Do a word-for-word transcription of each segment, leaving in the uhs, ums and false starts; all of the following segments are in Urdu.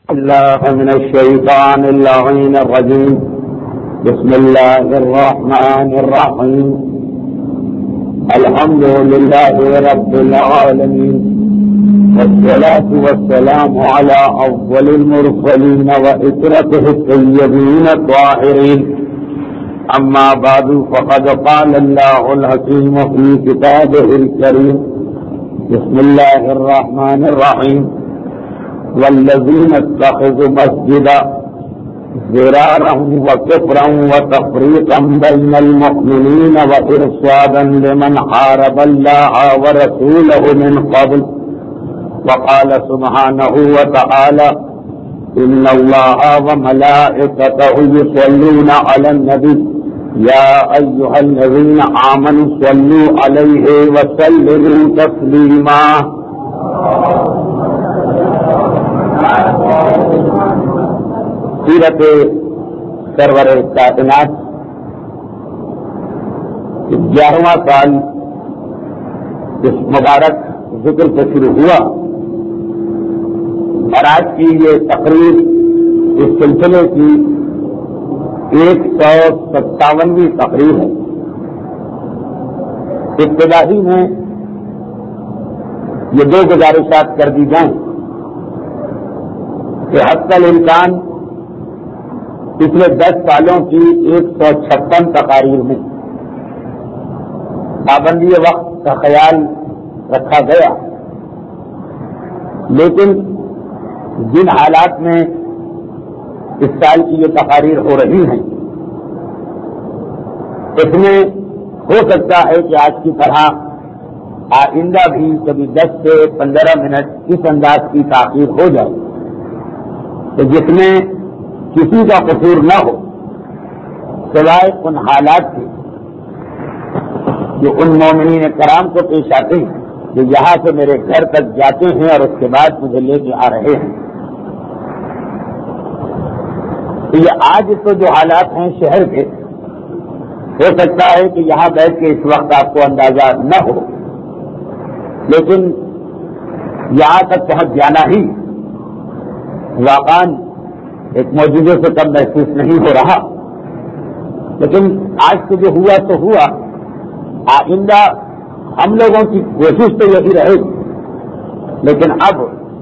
الله من الشيطان اللعين الرجيم. بسم الله الرحمن الرحيم. الحمد لله رب العالمين، والصلاة والسلام على أفضل المرسلين وإسرته الطيبين الطاهرين. أما بعد، فقد قال الله الحكيم في كتابه الكريم. بسم الله الرحمن الرحيم. والذين اتخذوا مسجدا ضرارا وكفرا وتفريقا بين المؤمنين وإرصادا لمن حارب الله ورسوله من قبل. وقال سبحانه وتعالى: إن الله وملائكته يصلون على النبي يا أيها الذين آمنوا صلوا عليه وسلموا تسليما. سیرت سرور کائنات گیارہواں سال اس مبارک ذکر سے شروع ہوا، اور آج کی یہ تقریر اس سلسلے کی ایک سو ستاونویں تقریر ہے۔ ابتدائی میں یہ دو گزارشات کر دی جائیں کہ حتی الامکان پچھلے دس سالوں کی ایک سو چھپن تقاریر میں پابندی وقت کا خیال رکھا گیا، لیکن جن حالات میں اس سال کی یہ تقاریر ہو رہی ہیں، اس میں ہو سکتا ہے کہ آج کی طرح آئندہ بھی کبھی دس سے پندرہ منٹ اس انداز کی تاخیر ہو جائے کہ جس میں کسی کا قصور نہ ہو، سوائے ان حالات کے جو ان مومنین کرام کو پیش آتے ہیں جو یہاں سے میرے گھر تک جاتے ہیں اور اس کے بعد مجھے لے کے آ رہے ہیں۔ تو یہ آج تو جو حالات ہیں شہر کے، ہو سکتا ہے کہ یہاں بیٹھ کے اس وقت آپ کو اندازہ نہ ہو، لیکن یہاں تک پہنچ جانا ہی واقعاً ایک معجزے سے کم محسوس نہیں ہو رہا۔ لیکن آج سے جو ہوا تو ہوا، آئندہ ہم لوگوں کی کوشش تو یہی رہے گی، لیکن اب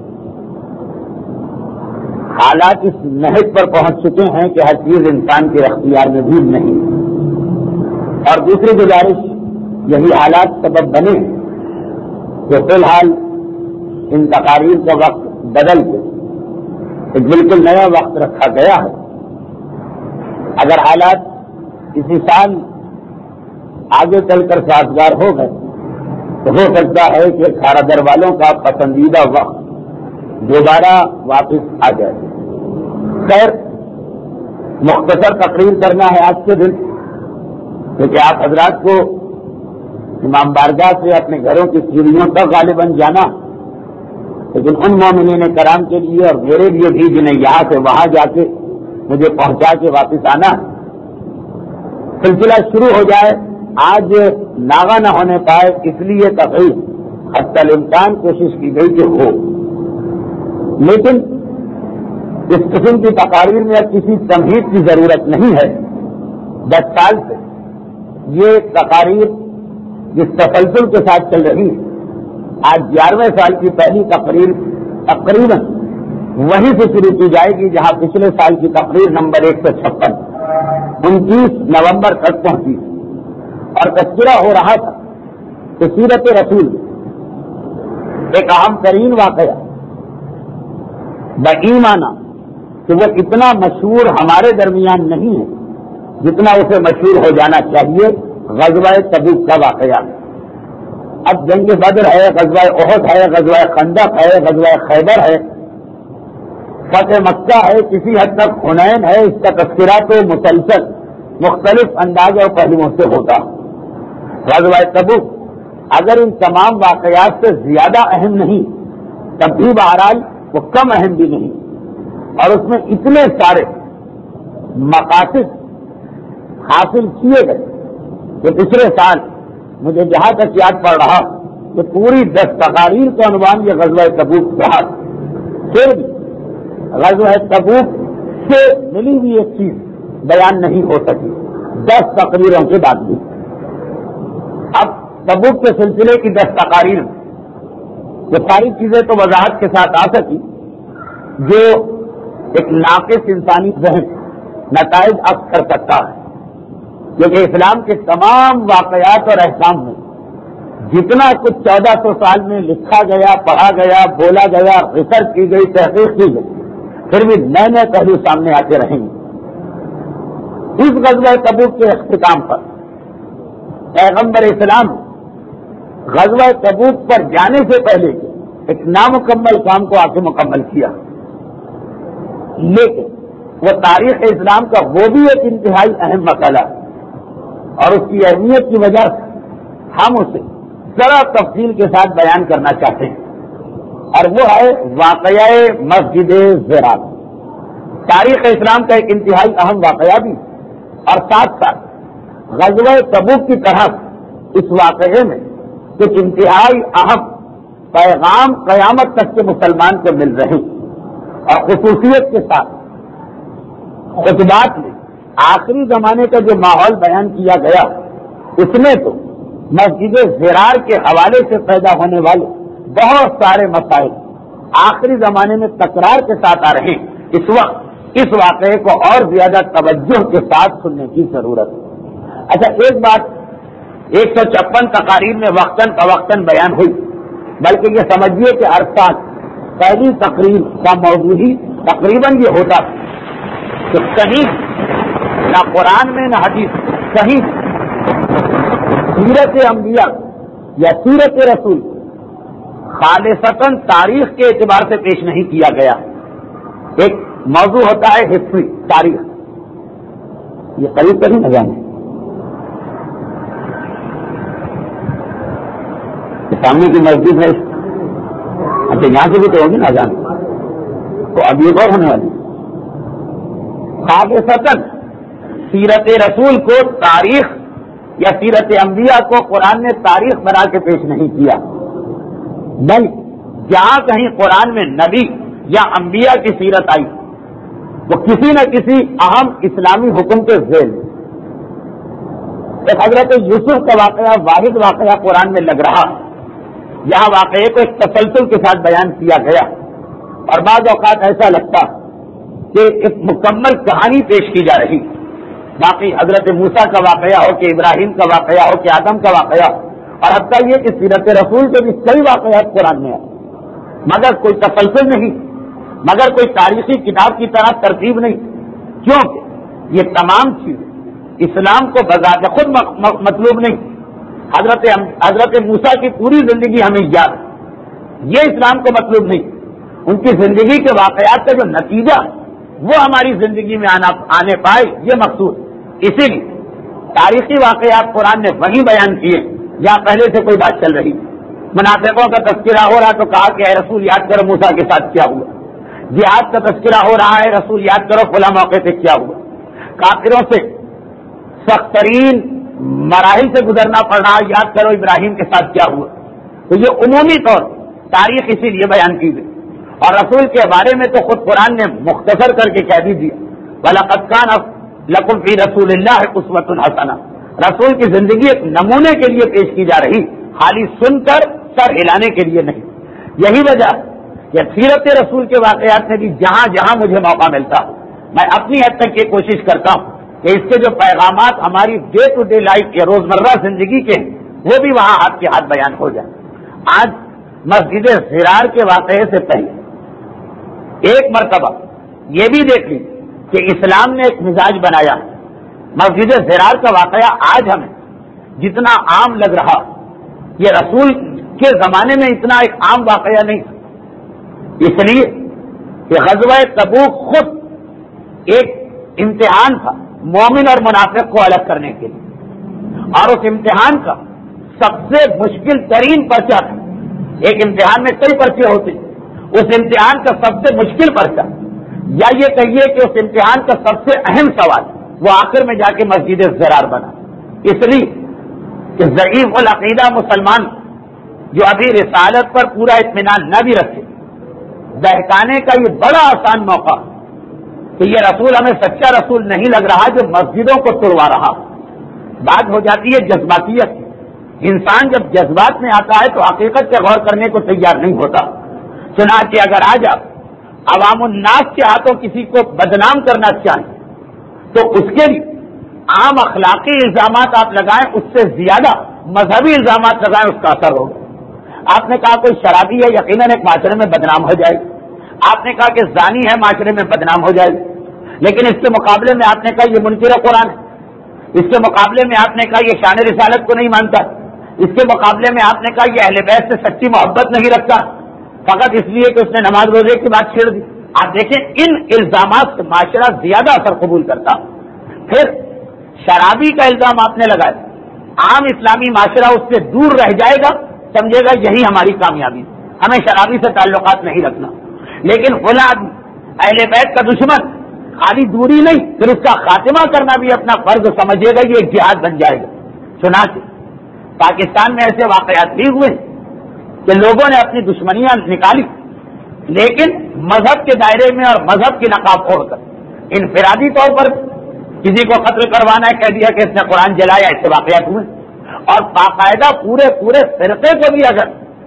حالات اس نہج پر پہنچ چکے ہیں کہ ہر چیز انسان کے اختیار میں بھی نہیں۔ اور دوسری گزارش، یہی حالات سبب بنے کہ فی الحال ان تقاریر کا وقت بدل کے ایک بالکل نیا وقت رکھا گیا ہے۔ اگر حالات کسی سال آگے چل کر سازگار ہو گئے تو ہو سکتا ہے کہ کھارا در والوں کا پسندیدہ وقت دوبارہ واپس آ جائے۔ خیر، مختصر تقریر کرنا ہے آج کے دن، کیونکہ آپ حضرات کو امام بارگاہ سے اپنے گھروں کی سیڑھیوں تک غالباً جانا، لیکن ان مومنین کرام کے لیے اور میرے لیے بھی جنہیں یہاں سے وہاں جا کے مجھے پہنچا کے واپس آنا، سلسلہ شروع ہو جائے۔ آج ناغا نہ ہونے پائے، اس لیے تقریر حتی الامکان کوشش کی گئی کہ ہو، لیکن اس قسم کی تقاریر میں اب کسی تمہید کی ضرورت نہیں ہے۔ دس سال سے یہ تقاریر جس تسلسل کے ساتھ چل رہی ہے، آج گیارہویں سال کی پہلی تقریر تقریباً وہیں سے شروع کی جائے گی جہاں پچھلے سال کی تقریر نمبر ایک سو چھپن انتیس نومبر تک پہنچی، اور تذکرہ ہو رہا تھا کہ سیرت رسول ایک اہم ترین واقعہ بایمانہ کہ وہ اتنا مشہور ہمارے درمیان نہیں ہے جتنا اسے مشہور ہو جانا چاہیے، غزوہ تبوک کا واقعہ۔ اب جنگ بدر ہے، غزوہ احد ہے، غزوہ خندق ہے، غزوہ خیبر ہے، فتح مکہ ہے، کسی حد تک حنین ہے، اس کا تذکرہ تو مسلسل مختلف انداز اور پہلوؤں سے ہوتا۔ غزوہ تبوک اگر ان تمام واقعات سے زیادہ اہم نہیں، تب بھی بہرحال وہ کم اہم بھی نہیں، اور اس میں اتنے سارے مقاصد حاصل کیے گئے کہ پچھلے سال مجھے جہاں تک یاد پڑ رہا کہ پوری دس تقاریر کا عنوان یہ غزوہ تبوک رہا، پھر بھی غزوہ تبوک سے ملی ہوئی ایک چیز بیان نہیں ہو سکی دس تقریروں کے بعد بھی. اب تبوک کے سلسلے کی دس تقاریر یہ ساری چیزیں تو وضاحت کے ساتھ آ سکی جو ایک ناقص انسانی ذہن نتائج عکس کر سکتا ہے، کیونکہ اسلام کے تمام واقعات اور احکام میں جتنا کچھ چودہ سو سال میں لکھا گیا، پڑھا گیا، بولا گیا، ریسرچ کی گئی، تحقیق کی گئی، پھر بھی نئے نئے پہلو سامنے آتے رہیں گے. اس غزوہ تبوک کے اختتام پر پیغمبر اسلام غزوہ تبوک پر جانے سے پہلے ایک نامکمل کام کو آ کے مکمل کیا، لیکن وہ تاریخ اسلام کا وہ بھی ایک انتہائی اہم مسئلہ ہے اور اس کی اہمیت کی وجہ سے ہم اسے ذرا تفصیل کے ساتھ بیان کرنا چاہتے ہیں، اور وہ ہے واقعہ مسجد زرار. تاریخ اسلام کا ایک انتہائی اہم واقعہ بھی، اور ساتھ ساتھ غزوہ تبوک کی طرح اس واقعے میں کچھ انتہائی اہم پیغام قیامت تک کے مسلمان کو مل رہے ہیں. اور خصوصیت کے ساتھ خطبات میں آخری زمانے کا جو ماحول بیان کیا گیا اس میں تو مسجد زرار کے حوالے سے پیدا ہونے والے بہت سارے مسائل آخری زمانے میں تکرار کے ساتھ آ رہے ہیں. اس وقت اس واقعے کو اور زیادہ توجہ کے ساتھ سننے کی ضرورت ہے. اچھا، ایک بات ایک سو چھپن تقاریر میں وقتاً فوقتاً بیان ہوئی، بلکہ یہ سمجھیے کہ عرصہ پہلی تقریر کا موضوع ہی تقریباً یہ ہوتا کہ کہیں نہ قرآن میں نہ حدیث کہیں سیرت انبیاء یا سیرت رسول خالصتاً تاریخ کے اعتبار سے پیش نہیں کیا گیا. ایک موضوع ہوتا ہے ہسٹری، تاریخ. یہ قریب قریب نہ جانے سامنے کی مسجد ہے، اچھا یہاں سے بھی تو ہوگی نہ جانے، تو اب یہ اور ہونے والی خالصتاً سیرت رسول کو تاریخ یا سیرت انبیاء کو قرآن نے تاریخ بنا کے پیش نہیں کیا، بلکہ جہاں کہیں قرآن میں نبی یا انبیاء کی سیرت آئی وہ کسی نہ کسی اہم اسلامی حکم کے ذیل. ایک حضرت یوسف کا واقعہ واحد واقعہ قرآن میں لگ رہا، یہاں واقعے کو ایک تسلسل کے ساتھ بیان کیا گیا، اور بعض اوقات ایسا لگتا کہ ایک مکمل کہانی پیش کی جا رہی. باقی حضرت موسیٰ کا واقعہ ہو کہ ابراہیم کا واقعہ ہو کہ آدم کا واقعہ ہو، اور حتیٰ یہ کہ سیرت رسول کے بھی کئی واقعات قرآن میں آئے، مگر کوئی تسلسل نہیں، مگر کوئی تاریخی کتاب کی طرح ترتیب نہیں، کیونکہ یہ تمام چیزیں اسلام کو بذات خود مطلوب نہیں. حضرت حضرت موسیٰ کی پوری زندگی ہمیں یاد ہے، یہ اسلام کو مطلوب نہیں. ان کی زندگی کے واقعات کا جو نتیجہ وہ ہماری زندگی میں آنا آنے پائے یہ مقصود. اسی لیے تاریخی واقعات قرآن نے وہی بیان کیے جہاں پہلے سے کوئی بات چل رہی. منافقوں کا تذکرہ ہو رہا تو کہا کہ اے رسول یاد کرو موسیٰ کے ساتھ کیا ہوا. جہاد کا تذکرہ ہو رہا ہے، رسول یاد کرو فلاں موقع سے کیا ہوا. کافروں سے سخت ترین مراحل سے گزرنا پڑ رہا، یاد کرو ابراہیم کے ساتھ کیا ہوا. تو یہ عمومی طور تاریخ اسی لیے بیان کی گئی، اور رسول کے بارے میں تو خود قرآن نے مختصر کر کے کہہ بھی دیا وَلَقَدْ كَانَ لَكُمْ فِي رَسُولِ اللَّهِ أُسْوَةٌ حَسَنَةٌ. رسول کی زندگی ایک نمونے کے لیے پیش کی جا رہی، خالی سن کر سر ہلانے کے لیے نہیں. یہی وجہ کہ سیرت رسول کے واقعات میں بھی جہاں جہاں مجھے موقع ملتا میں اپنی حد تک یہ کوشش کرتا ہوں کہ اس کے جو پیغامات ہماری ڈے ٹو ڈے لائف کے روزمرہ زندگی کے ہیں وہ بھی وہاں ہاتھ کے ہاتھ بیان ہو جائے. آج مسجد زرار کے واقعے سے پہلے ایک مرتبہ یہ بھی دیکھ لی کہ اسلام نے ایک مزاج بنایا. مسجد زرار کا واقعہ آج ہمیں جتنا عام لگ رہا یہ رسول کے زمانے میں اتنا ایک عام واقعہ نہیں، اس لیے کہ غزوہ تبوک خود ایک امتحان تھا مومن اور منافق کو الگ کرنے کے لیے، اور اس امتحان کا سب سے مشکل ترین پرچہ تھا. ایک امتحان میں کئی پرچے ہوتے، اس امتحان کا سب سے مشکل پرچہ یا یہ کہیے کہ اس امتحان کا سب سے اہم سوال وہ آخر میں جا کے مسجد زرار بنا. اس لیے کہ ضعیف العقیدہ مسلمان جو ابھی رسالت پر پورا اطمینان نہ بھی رکھے بہکانے کا یہ بڑا آسان موقع کہ یہ رسول ہمیں سچا رسول نہیں لگ رہا جو مسجدوں کو توڑوا رہا. بات ہو جاتی ہے جذباتیت. انسان جب جذبات میں آتا ہے تو حقیقت پہ غور کرنے کو تیار نہیں ہوتا. چنانچہ اگر آج آپ عوام الناس کے ہاتھوں کسی کو بدنام کرنا چاہیں تو اس کے لیے عام اخلاقی الزامات آپ لگائیں، اس سے زیادہ مذہبی الزامات لگائیں، اس کا اثر ہوگا. آپ نے کہا کوئی شرابی ہے، یقیناً ایک معاشرے میں بدنام ہو جائے. آپ نے کہا کہ زانی ہے، معاشرے میں بدنام ہو جائے. لیکن اس کے مقابلے میں آپ نے کہا یہ منکر قرآن ہے. اس کے مقابلے میں آپ نے کہا یہ شان رسالت کو نہیں مانتا. اس کے مقابلے میں آپ نے کہا یہ اہل بیت سے سچی محبت نہیں رکھتا فقط اس لیے کہ اس نے نماز روزے کی بات چھیڑ دی. آپ دیکھیں ان الزامات سے معاشرہ زیادہ اثر قبول کرتا. پھر شرابی کا الزام آپ نے لگایا، عام اسلامی معاشرہ اس سے دور رہ جائے گا، سمجھے گا یہی ہماری کامیابی، ہمیں شرابی سے تعلقات نہیں رکھنا. لیکن فلاں آدمی اہل بیت کا دشمن خالی دوری نہیں، پھر اس کا خاتمہ کرنا بھی اپنا فرض سمجھے گا، یہ جہاد بن جائے گا. چنانچہ پاکستان میں ایسے واقعات بھی ہوئے کہ لوگوں نے اپنی دشمنیاں نکالی لیکن مذہب کے دائرے میں اور مذہب کی نقاب اوڑھ کر. انفرادی طور پر کسی کو قتل کروانا ہے، کہہ دیا کہ اس نے قرآن جلایا، ایسے واقعات ہوئے. اور باقاعدہ پورے پورے فرقے کو بھی اگر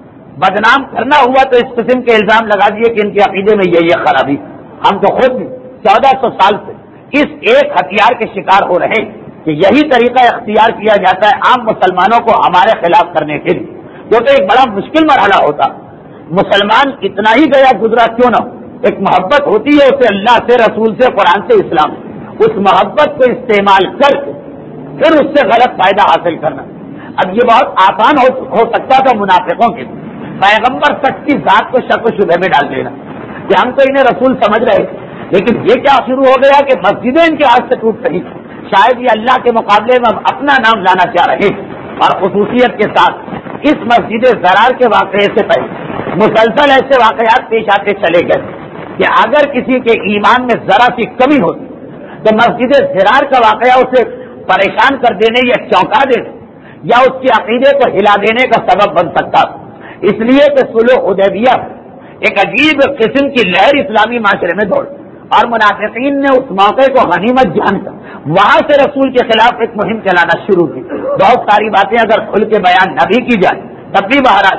بدنام کرنا ہوا تو اس قسم کے الزام لگا دیے کہ ان کے عقیدے میں یہ یہ خرابی. ہم تو خود بھی چودہ سو سال سے اس ایک ہتھیار کے شکار ہو رہے کہ یہی طریقہ اختیار کیا جاتا ہے عام مسلمانوں کو ہمارے خلاف کرنے کے لیے، جو کہ ایک بڑا مشکل مرحلہ ہوتا. مسلمان اتنا ہی گیا گزرا کیوں نہ، ایک محبت ہوتی ہے اسے اللہ سے، رسول سے، قرآن سے، اسلام سے. اس محبت کو استعمال کر کے پھر اس سے غلط فائدہ حاصل کرنا. اب یہ بہت آسان ہو, ہو سکتا تھا منافقوں کے پیغمبر تک کی ذات کو شک و شبہ میں ڈال دینا کہ ہم تو انہیں رسول سمجھ رہے، لیکن یہ کیا شروع ہو گیا کہ مسجدیں ان کے ہاتھ سے ٹوٹ رہی. شاید یہ اللہ کے مقابلے میں اپنا نام لانا چاہ رہے اور خصوصیت کے ساتھ اس مسجد زرار کے واقعے سے پہلے مسلسل ایسے واقعات پیش آتے چلے گئے کہ اگر کسی کے ایمان میں ذرا سی کمی ہوتی تو مسجد زرار کا واقعہ اسے پریشان کر دینے یا چونکا دینے یا اس کے عقیدے کو ہلا دینے کا سبب بن سکتا. اس لیے کہ صلح حدیبیہ ایک عجیب قسم کی لہر اسلامی معاشرے میں دوڑ اور منافقین نے اس موقع کو غنیمت جان کر وہاں سے رسول کے خلاف ایک مہم چلانا شروع کی. بہت ساری باتیں اگر کھل کے بیان نہ بھی کی جائے تب بھی بہرحال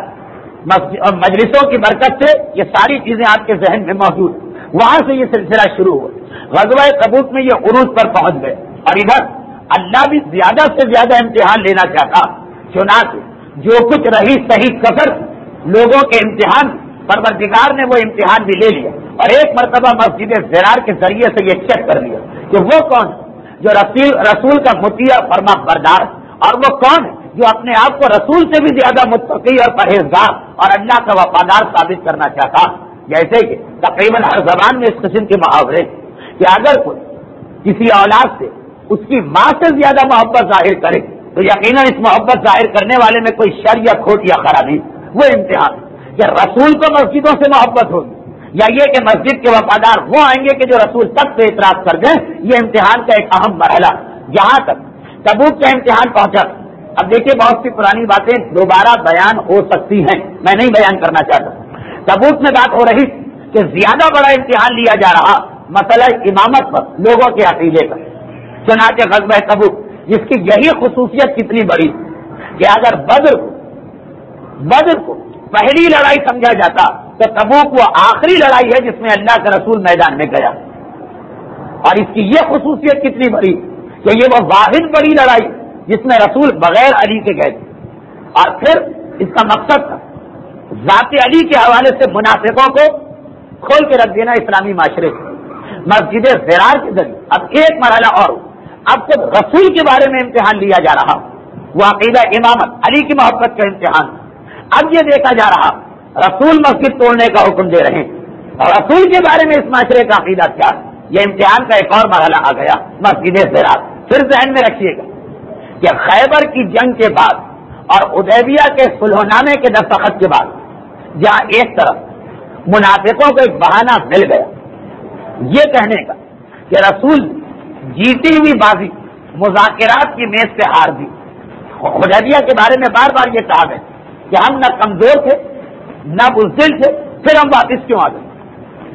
مجلسوں کی برکت سے یہ ساری چیزیں آپ کے ذہن میں موجود. وہاں سے یہ سلسلہ شروع ہوا. غزوہ تبوک میں یہ عروج پر پہنچ گئے اور ادھر اللہ بھی زیادہ سے زیادہ امتحان لینا چاہتا. چنانچہ جو کچھ رہی صحیح کثر لوگوں کے امتحان پروردگار نے وہ امتحان بھی لے لیا اور ایک مرتبہ مسجد زرار کے ذریعے سے یہ چیک کر لیا کہ وہ کون ہے جو رسول رسول کا مطیع فرما بردار اور وہ کون ہے جو اپنے آپ کو رسول سے بھی زیادہ متقی اور پرہیزگار اور اللہ کا وفادار ثابت کرنا چاہتا. جیسے کہ تقریباً ہر زبان میں اس قسم کے محاورے کہ اگر کوئی کسی اولاد سے اس کی ماں سے زیادہ محبت ظاہر کرے تو یقیناً اس محبت ظاہر کرنے والے میں کوئی شر یا کھوٹ یا خرابی. وہ امتحان کہ رسول کو مسجدوں سے محبت ہوگی یا یہ کہ مسجد کے وفادار وہ آئیں گے کہ جو رسول تک سے اعتراض کر دیں. یہ امتحان کا ایک اہم مرحلہ. یہاں تک تبوک کا امتحان پہنچا. اب دیکھیے بہت سی پرانی باتیں دوبارہ بیان ہو سکتی ہیں، میں نہیں بیان کرنا چاہتا. تبوک میں بات ہو رہی کہ زیادہ بڑا امتحان لیا جا رہا مسئلہ امامت پر لوگوں کے عقیدے پر. چنانچہ غزوہ تبوک جس کی یہی خصوصیت کتنی بڑی کہ اگر بدر کو بدر کو پہلی لڑائی سمجھا جاتا تو تبوک وہ آخری لڑائی ہے جس میں اللہ کا رسول میدان میں گیا. اور اس کی یہ خصوصیت کتنی بڑی کہ یہ وہ واحد بڑی لڑائی جس میں رسول بغیر علی کے گئے تھے. اور پھر اس کا مقصد تھا ذات علی کے حوالے سے منافقوں کو کھول کے رکھ دینا اسلامی معاشرے سے. مسجد زرار کے ذریعے اب ایک مرحلہ اور اب خود رسول کے بارے میں امتحان لیا جا رہا. وہ عقیدہ امامت علی کی محبت کا امتحان. اب یہ دیکھا جا رہا رسول مسجد توڑنے کا حکم دے رہے ہیں اور رسول کے بارے میں اس معاشرے کا عقیدہ کیا. یہ امتحان کا ایک اور مرحلہ آ گیا مسجد زرار. پھر ذہن میں رکھیے گا کہ خیبر کی جنگ کے بعد اور حدیبیہ کے صلح نامے کے دستخط کے بعد جہاں ایک طرف منافقوں کو ایک بہانہ مل گیا یہ کہنے کا کہ رسول جیتی ہوئی بازی مذاکرات کی میز سے ہار دی. حدیبیہ کے بارے میں بار بار یہ کہا گیا کہ ہم نہ کمزور تھے نہ بزدل تھے، پھر ہم واپس کیوں آ گئے.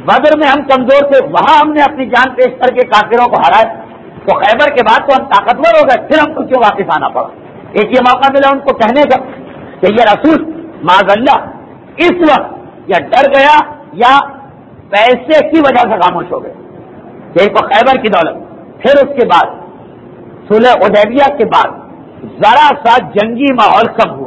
بدر میں ہم کمزور تھے، وہاں ہم نے اپنی جان پیش کر کے کافروں کو ہرائے، تو خیبر کے بعد تو ہم طاقتور ہو گئے، پھر ہم کو کیوں واپس آنا پڑا؟ ایک یہ موقع ملا ان کو کہنے کا کہ یہ رسول معاذ اللہ اس وقت یا ڈر گیا یا پیسے کی وجہ سے خاموش ہو گئے، ایک کو خیبر کی دولت۔ پھر اس کے بعد صلح حدیبیہ کے بعد ذرا سا جنگی ماحول کم ہوا۔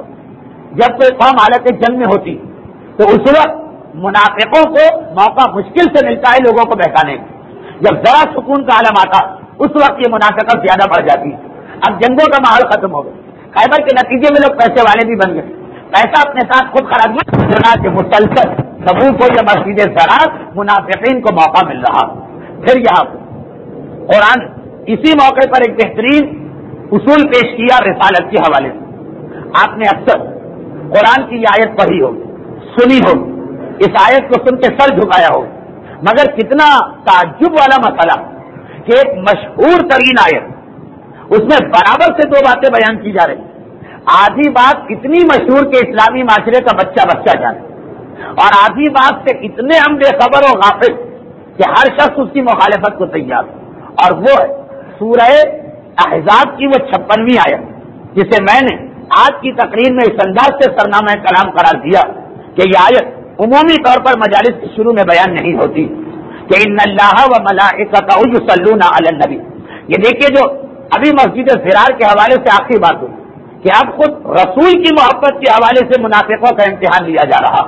جب کوئی قوم حالت جنگ میں ہوتی تو اس وقت منافقوں کو موقع مشکل سے ملتا ہے لوگوں کو بہکانے کا، جب ذرا سکون کا عالم آتا اس وقت یہ منافقت زیادہ بڑھ جاتی ہے۔ اب جنگوں کا ماحول ختم ہو گیا، خیبر کے نتیجے میں لوگ پیسے والے بھی بن گئے، پیسہ اپنے ساتھ خود خراب ہوا کہ مسلسل تبوک کو یا مسجد زراعت منافقین کو موقع مل رہا۔ پھر یہاں قرآن اسی موقع پر ایک بہترین اصول پیش کیا رسالت کے حوالے سے۔ آپ نے اکثر قرآن کی یہ آیت پڑھی ہوگی، سنی ہوگی، اس آیت کو سن کے سر جھکایا ہوگا، مگر کتنا تعجب والا مسئلہ کہ ایک مشہور ترین آیت، اس میں برابر سے دو باتیں بیان کی جا رہی۔ آدھی بات اتنی مشہور کہ اسلامی معاشرے کا بچہ بچہ جانے، اور آدھی بات سے اتنے ہم بے خبر و غافل کہ ہر شخص اس کی مخالفت کو تیار، اور وہ ہے سورہ احزاب کی وہ چھپنویں آیت، جسے میں نے آج کی تقریر میں اس انداز سے سرنامہ کلام قرار دیا کہ یہ آیت عمومی طور پر مجالس کے شروع میں بیان نہیں ہوتی کہ ان اللہ و ملائکتہ یصلون علی النبی۔ یہ دیکھیے جو ابھی مسجد فرار کے حوالے سے آخری بات ہوئی کہ اب خود رسول کی محبت کے حوالے سے منافقوں کا امتحان لیا جا رہا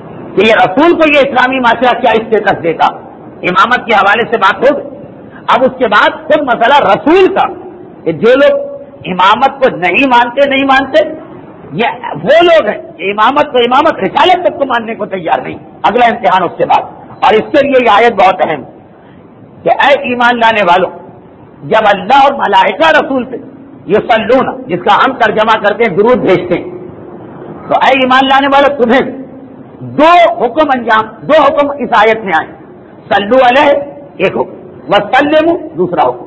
کہ یہ رسول کو یہ اسلامی معاشرہ کیا اسٹیٹس دیتا۔ امامت کے حوالے سے بات ہو گئی، اب اس کے بعد خود مسئلہ رسول کا کہ جو لوگ امامت کو نہیں مانتے نہیں مانتے یہ وہ لوگ ہیں کہ امامت کو امامت رسالت تک کو ماننے کو تیار نہیں۔ اگلا امتحان اس کے بعد، اور اس کے لیے یہ آیت بہت اہم کہ اے ایمان لانے والوں، جب اللہ اور ملائکہ رسول پہ یصلون، جس کا ہم ترجمہ کرتے ہیں درود بھیجتے ہیں، تو اے ایمان لانے والوں تمہیں دو حکم انجام دو حکم اس آیت میں آئے، صلو علیہ ایک حکم، وسلموا دوسرا حکم۔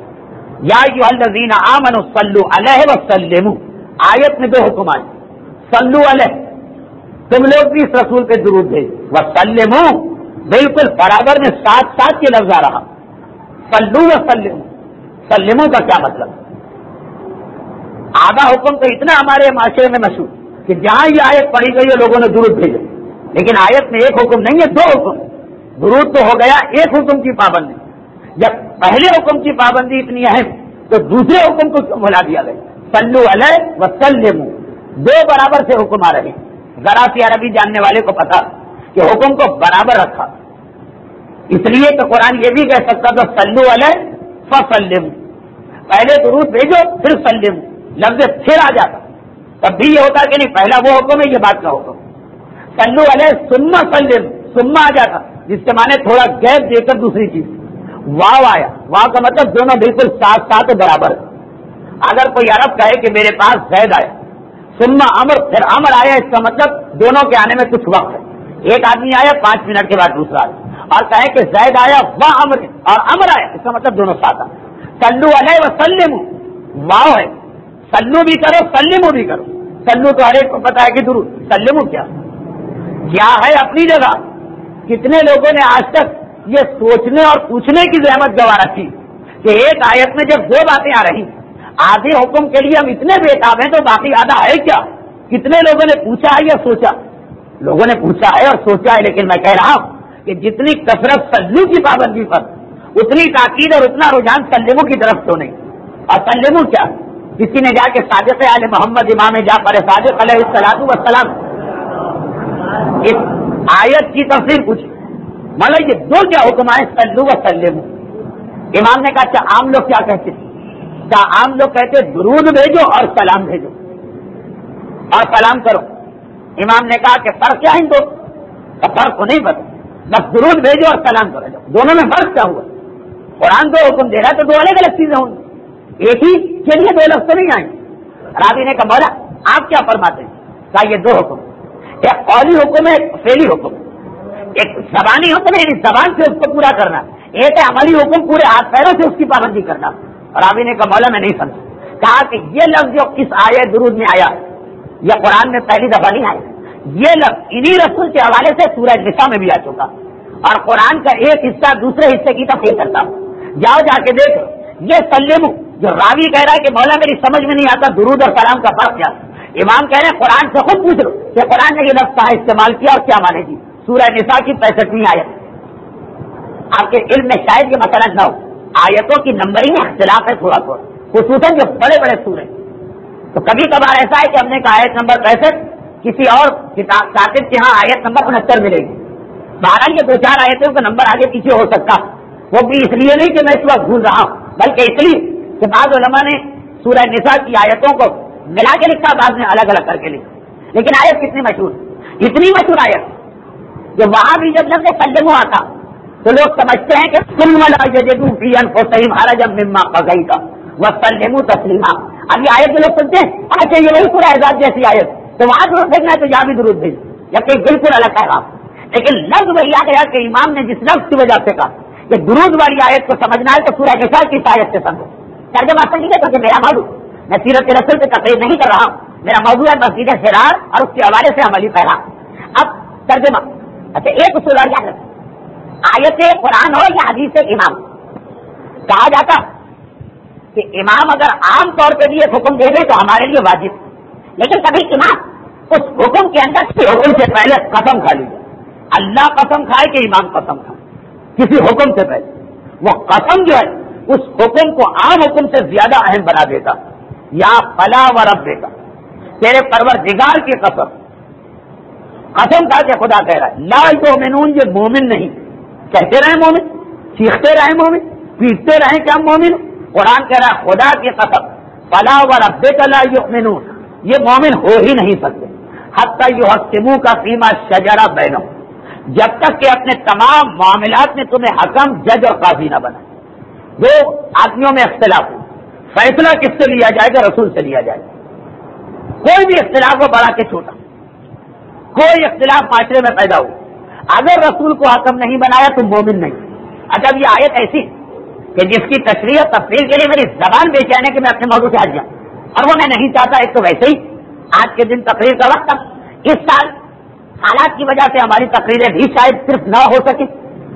یا ایھا الذین آمنوا صلوا علیہ وسلموا، آیت میں دو حکم آئے، صلو علیہ تم لوگ بھی اس رسول پہ درود بھیج، وسلموا بالکل برابر میں ساتھ ساتھ یہ لفظ آ رہا، صلو وسلموا، سلموا کا کیا مطلب؟ آدھا حکم تو اتنا ہمارے معاشرے میں مشہور کہ جہاں یہ آیت پڑھی گئی ہے لوگوں نے درود بھیجے، لیکن آیت میں ایک حکم نہیں ہے، دو حکم۔ درود تو ہو گیا، ایک حکم کی پابندی، جب پہلے حکم کی پابندی اتنی اہم تو دوسرے حکم کو کیوں بھلا دیا گیا؟ صلو علیہ وسلموا، دو برابر سے حکم آ رہے ہیں۔ ذرا سی عربی جاننے والے کو پتا کہ حکم کو برابر رکھا، اس لیے تو قرآن یہ بھی کہہ سکتا تھا صلو علیہ فسلموا، پہلے درود بھیجو پھر سلموا، لفظ پھر آ جاتا، تب بھی یہ ہوتا کہ نہیں پہلا وہ حکم ہے یہ بات کا حکم۔ صلو علیہ ثم سلموا، ثم آ جاتا جس کے معنی تھوڑا گیپ دے کر دوسری چیز، واو آیا، واو کا مطلب دونوں بالکل ساتھ ساتھ برابر۔ اگر کوئی عرب کہے کہ میرے پاس زید آیا، ثم امر پھر امر آیا، اس کا مطلب دونوں کے آنے میں کچھ وقت ہے، ایک آدمی آیا پانچ منٹ کے بعد دوسرا آیا، اور کہے کہ زید آیا وہ امر اور امر آیا، اس کا مطلب دونوں ساتھ آئے۔ صلو علیہ وسلموا، واو ہے، سلو بھی کرو سلمو بھی کرو، سلو تو ہر ایک کو پتا ہے کہ درود، سلمو کیا کیا ہے اپنی جگہ۔ کتنے لوگوں نے آج تک یہ سوچنے اور پوچھنے کی زحمت گوا رکھی کہ ایک آیت میں جب دو باتیں آ رہی، آدھے حکم کے لیے ہم اتنے بےتاب ہیں تو باقی آدھا ہے کیا؟ کتنے لوگوں نے پوچھا ہے یا سوچا؟ لوگوں نے پوچھا ہے اور سوچا ہے، لیکن میں کہہ رہا ہوں کہ جتنی کثرت سلو کی پابندی پر اتنی تاکید اور اتنا رجحان سلمو کی طرف تو نہیں۔ اور سلمو کیا؟ کسی نے جا کے صادق آل محمد امام جعفر صادق علیہ الصلوۃ والسلام اس آیت کی تفسیر پوچھی، مطلب یہ دو کیا حکم آئے صلو و سلمو؟ امام نے کہا اچھا عام لوگ کیا کہتے ہیں؟ کیا عام لوگ کہتے درود بھیجو اور سلام بھیجو اور سلام کرو؟ امام نے کہا کہ فرق کیا ہے ان دو کا؟ فرق کو نہیں پتا، بس درود بھیجو اور سلام کرو، دونوں میں فرق کیا ہوا؟ قرآن دو حکم دے رہا تو دو الگ الگ چیزیں ہوں گی، ایک ہی کے لیے دو لفظ نہیں آئیں۔ راوی نے کہا مولا آپ کیا فرماتے ہیں؟ کہا یہ دو حکم، ایک قولی حکم ہے ایک فعلی حکم، ایک زبانی حکم ہے یعنی زبان سے اس کو پورا کرنا، ایک ہے عملی حکم پورے ہاتھ پیروں سے اس کی پابندی کرنا۔ راوی نے کہا مولا میں نہیں سمجھا۔ کہا کہ یہ لفظ جو اس آیت درود میں آیا یہ قرآن میں پہلی دفعہ نہیں آیا، یہ لفظ انہی رسول کے حوالے سے سورہ نساء میں بھی آ چکا، اور قرآن کا ایک حصہ دوسرے حصے کی تفسیر کرتا ہوں. جاؤ جا کے دیکھ یہ سلم جو راوی کہہ رہا ہے کہ مولا میری سمجھ میں نہیں آتا درود اور سلام کا فرق کیا. امام کہہ رہے ہیں قرآن سے خود پوچھ لو کہ قرآن نے یہ لفظ کہاں استعمال کیا اور کیا مانے گی. سورہ نساء کی پینسٹھویں آیت. آپ کے علم میں شاید یہ مسئلہ نہ ہو, آیتوں کی نمبرنگ میں اختلاف ہے تھوڑا تھوڑا, خصوصاً جو بڑے بڑے سورے. تو کبھی کبھار ایسا ہے کہ ہم نے کہا آیت نمبر پینسٹھ, کسی اور کتاب کاتب کے ہاں آیت نمبر انہتر ملے گی. بہرحال یہ دو چار آیتوں کا نمبر آگے پیچھے ہو سکتا, وہ بھی اس لیے نہیں کہ میں اس وقت بھول رہا ہوں, بلکہ اس لیے کہ بعض علماء نے سورہ نساء کی آیتوں کو ملا کے لکھا, بعض نے الگ الگ کر کے لکھا. لیکن آیت کتنی مشہور, اتنی مشہور آیت کہ وہاں بھی جب لفظ سلم آتا تو لوگ سمجھتے ہیں کہ ثم لا یجدوا فی انفسہم حرجا مما قضیت وسلموا تسلیما. اب یہ آیت جو لوگ سنتے ہیں اچھا یہ وہی سورہ احزاب جیسی آیت, تو وہاں درود بھیجنا ہے تو یہاں بھی درود بھیج, جبکہ بالکل الگ پیغام. لیکن لفظ وہی آ گیا کہ امام نے جس لفظ کی وجہ سے کہا کہ درود والی آیت کو سمجھنا ہے تو سورہ نساء کی آیت سے سمجھو. ترجمہ سمجھیے کیونکہ میرا موضوع میں سیرت رسول سے تقریر نہیں کر رہا ہوں, میرا موضوع ہے مسجد فرار اور اس کے حوالے سے عملی پیغام. اب ترجمہ اچھا ایک اصول اور یاد رکھیں, آیت قرآن ہو یا حدیث امام, کہا جاتا کہ امام اگر عام طور پہ بھی ایک حکم دے دے تو ہمارے لیے واجب, لیکن کبھی امام اس حکم کے اندر کسی حکم سے پہلے قسم کھا لیجیے. اللہ قسم کھائے کہ امام قسم کھائے کسی حکم سے پہلے, وہ قسم جو ہے اس حکم کو عام حکم سے زیادہ اہم بنا دیتا. یا فلا و رب دے گا, تیرے پروردگار کی قسم, قسم کھا کے خدا کہہ رہا ہے لا یؤمنون, یہ مومن نہیں. کہتے رہے مومن, چیختے رہے مومن, پیٹتے رہے کہ ہم مومن. قرآن کہہ رہا ہے خدا کی قسم فلا و ربک لا یؤمنون, یہ مومن ہو ہی نہیں سکتے حتی یحکموک فیما شجر بینہم, جب تک کہ اپنے تمام معاملات میں تمہیں حکم جج اور قاضی نہ بنائے. دو آدمیوں میں اختلاف ہو, فیصلہ کس سے لیا جائے گا, رسول سے لیا جائے گا. کوئی بھی اختلاف ہو بڑا کہ چھوٹا, کوئی اختلاف معاشرے میں پیدا ہو, اگر رسول کو حکم نہیں بنایا تو مومن نہیں. اچھا یہ آیت ایسی کہ جس کی تشریح اور تفصیل کے لیے میری زبان بے چین ہے کہ میں اپنے موضوع سے ہٹ جاؤں, اور وہ میں نہیں چاہتا. ایک تو ویسے ہی آج کے دن تقریر کا وقت, اس سال حالات کی وجہ سے ہماری تقریریں بھی شاید صرف نہ ہو سکے,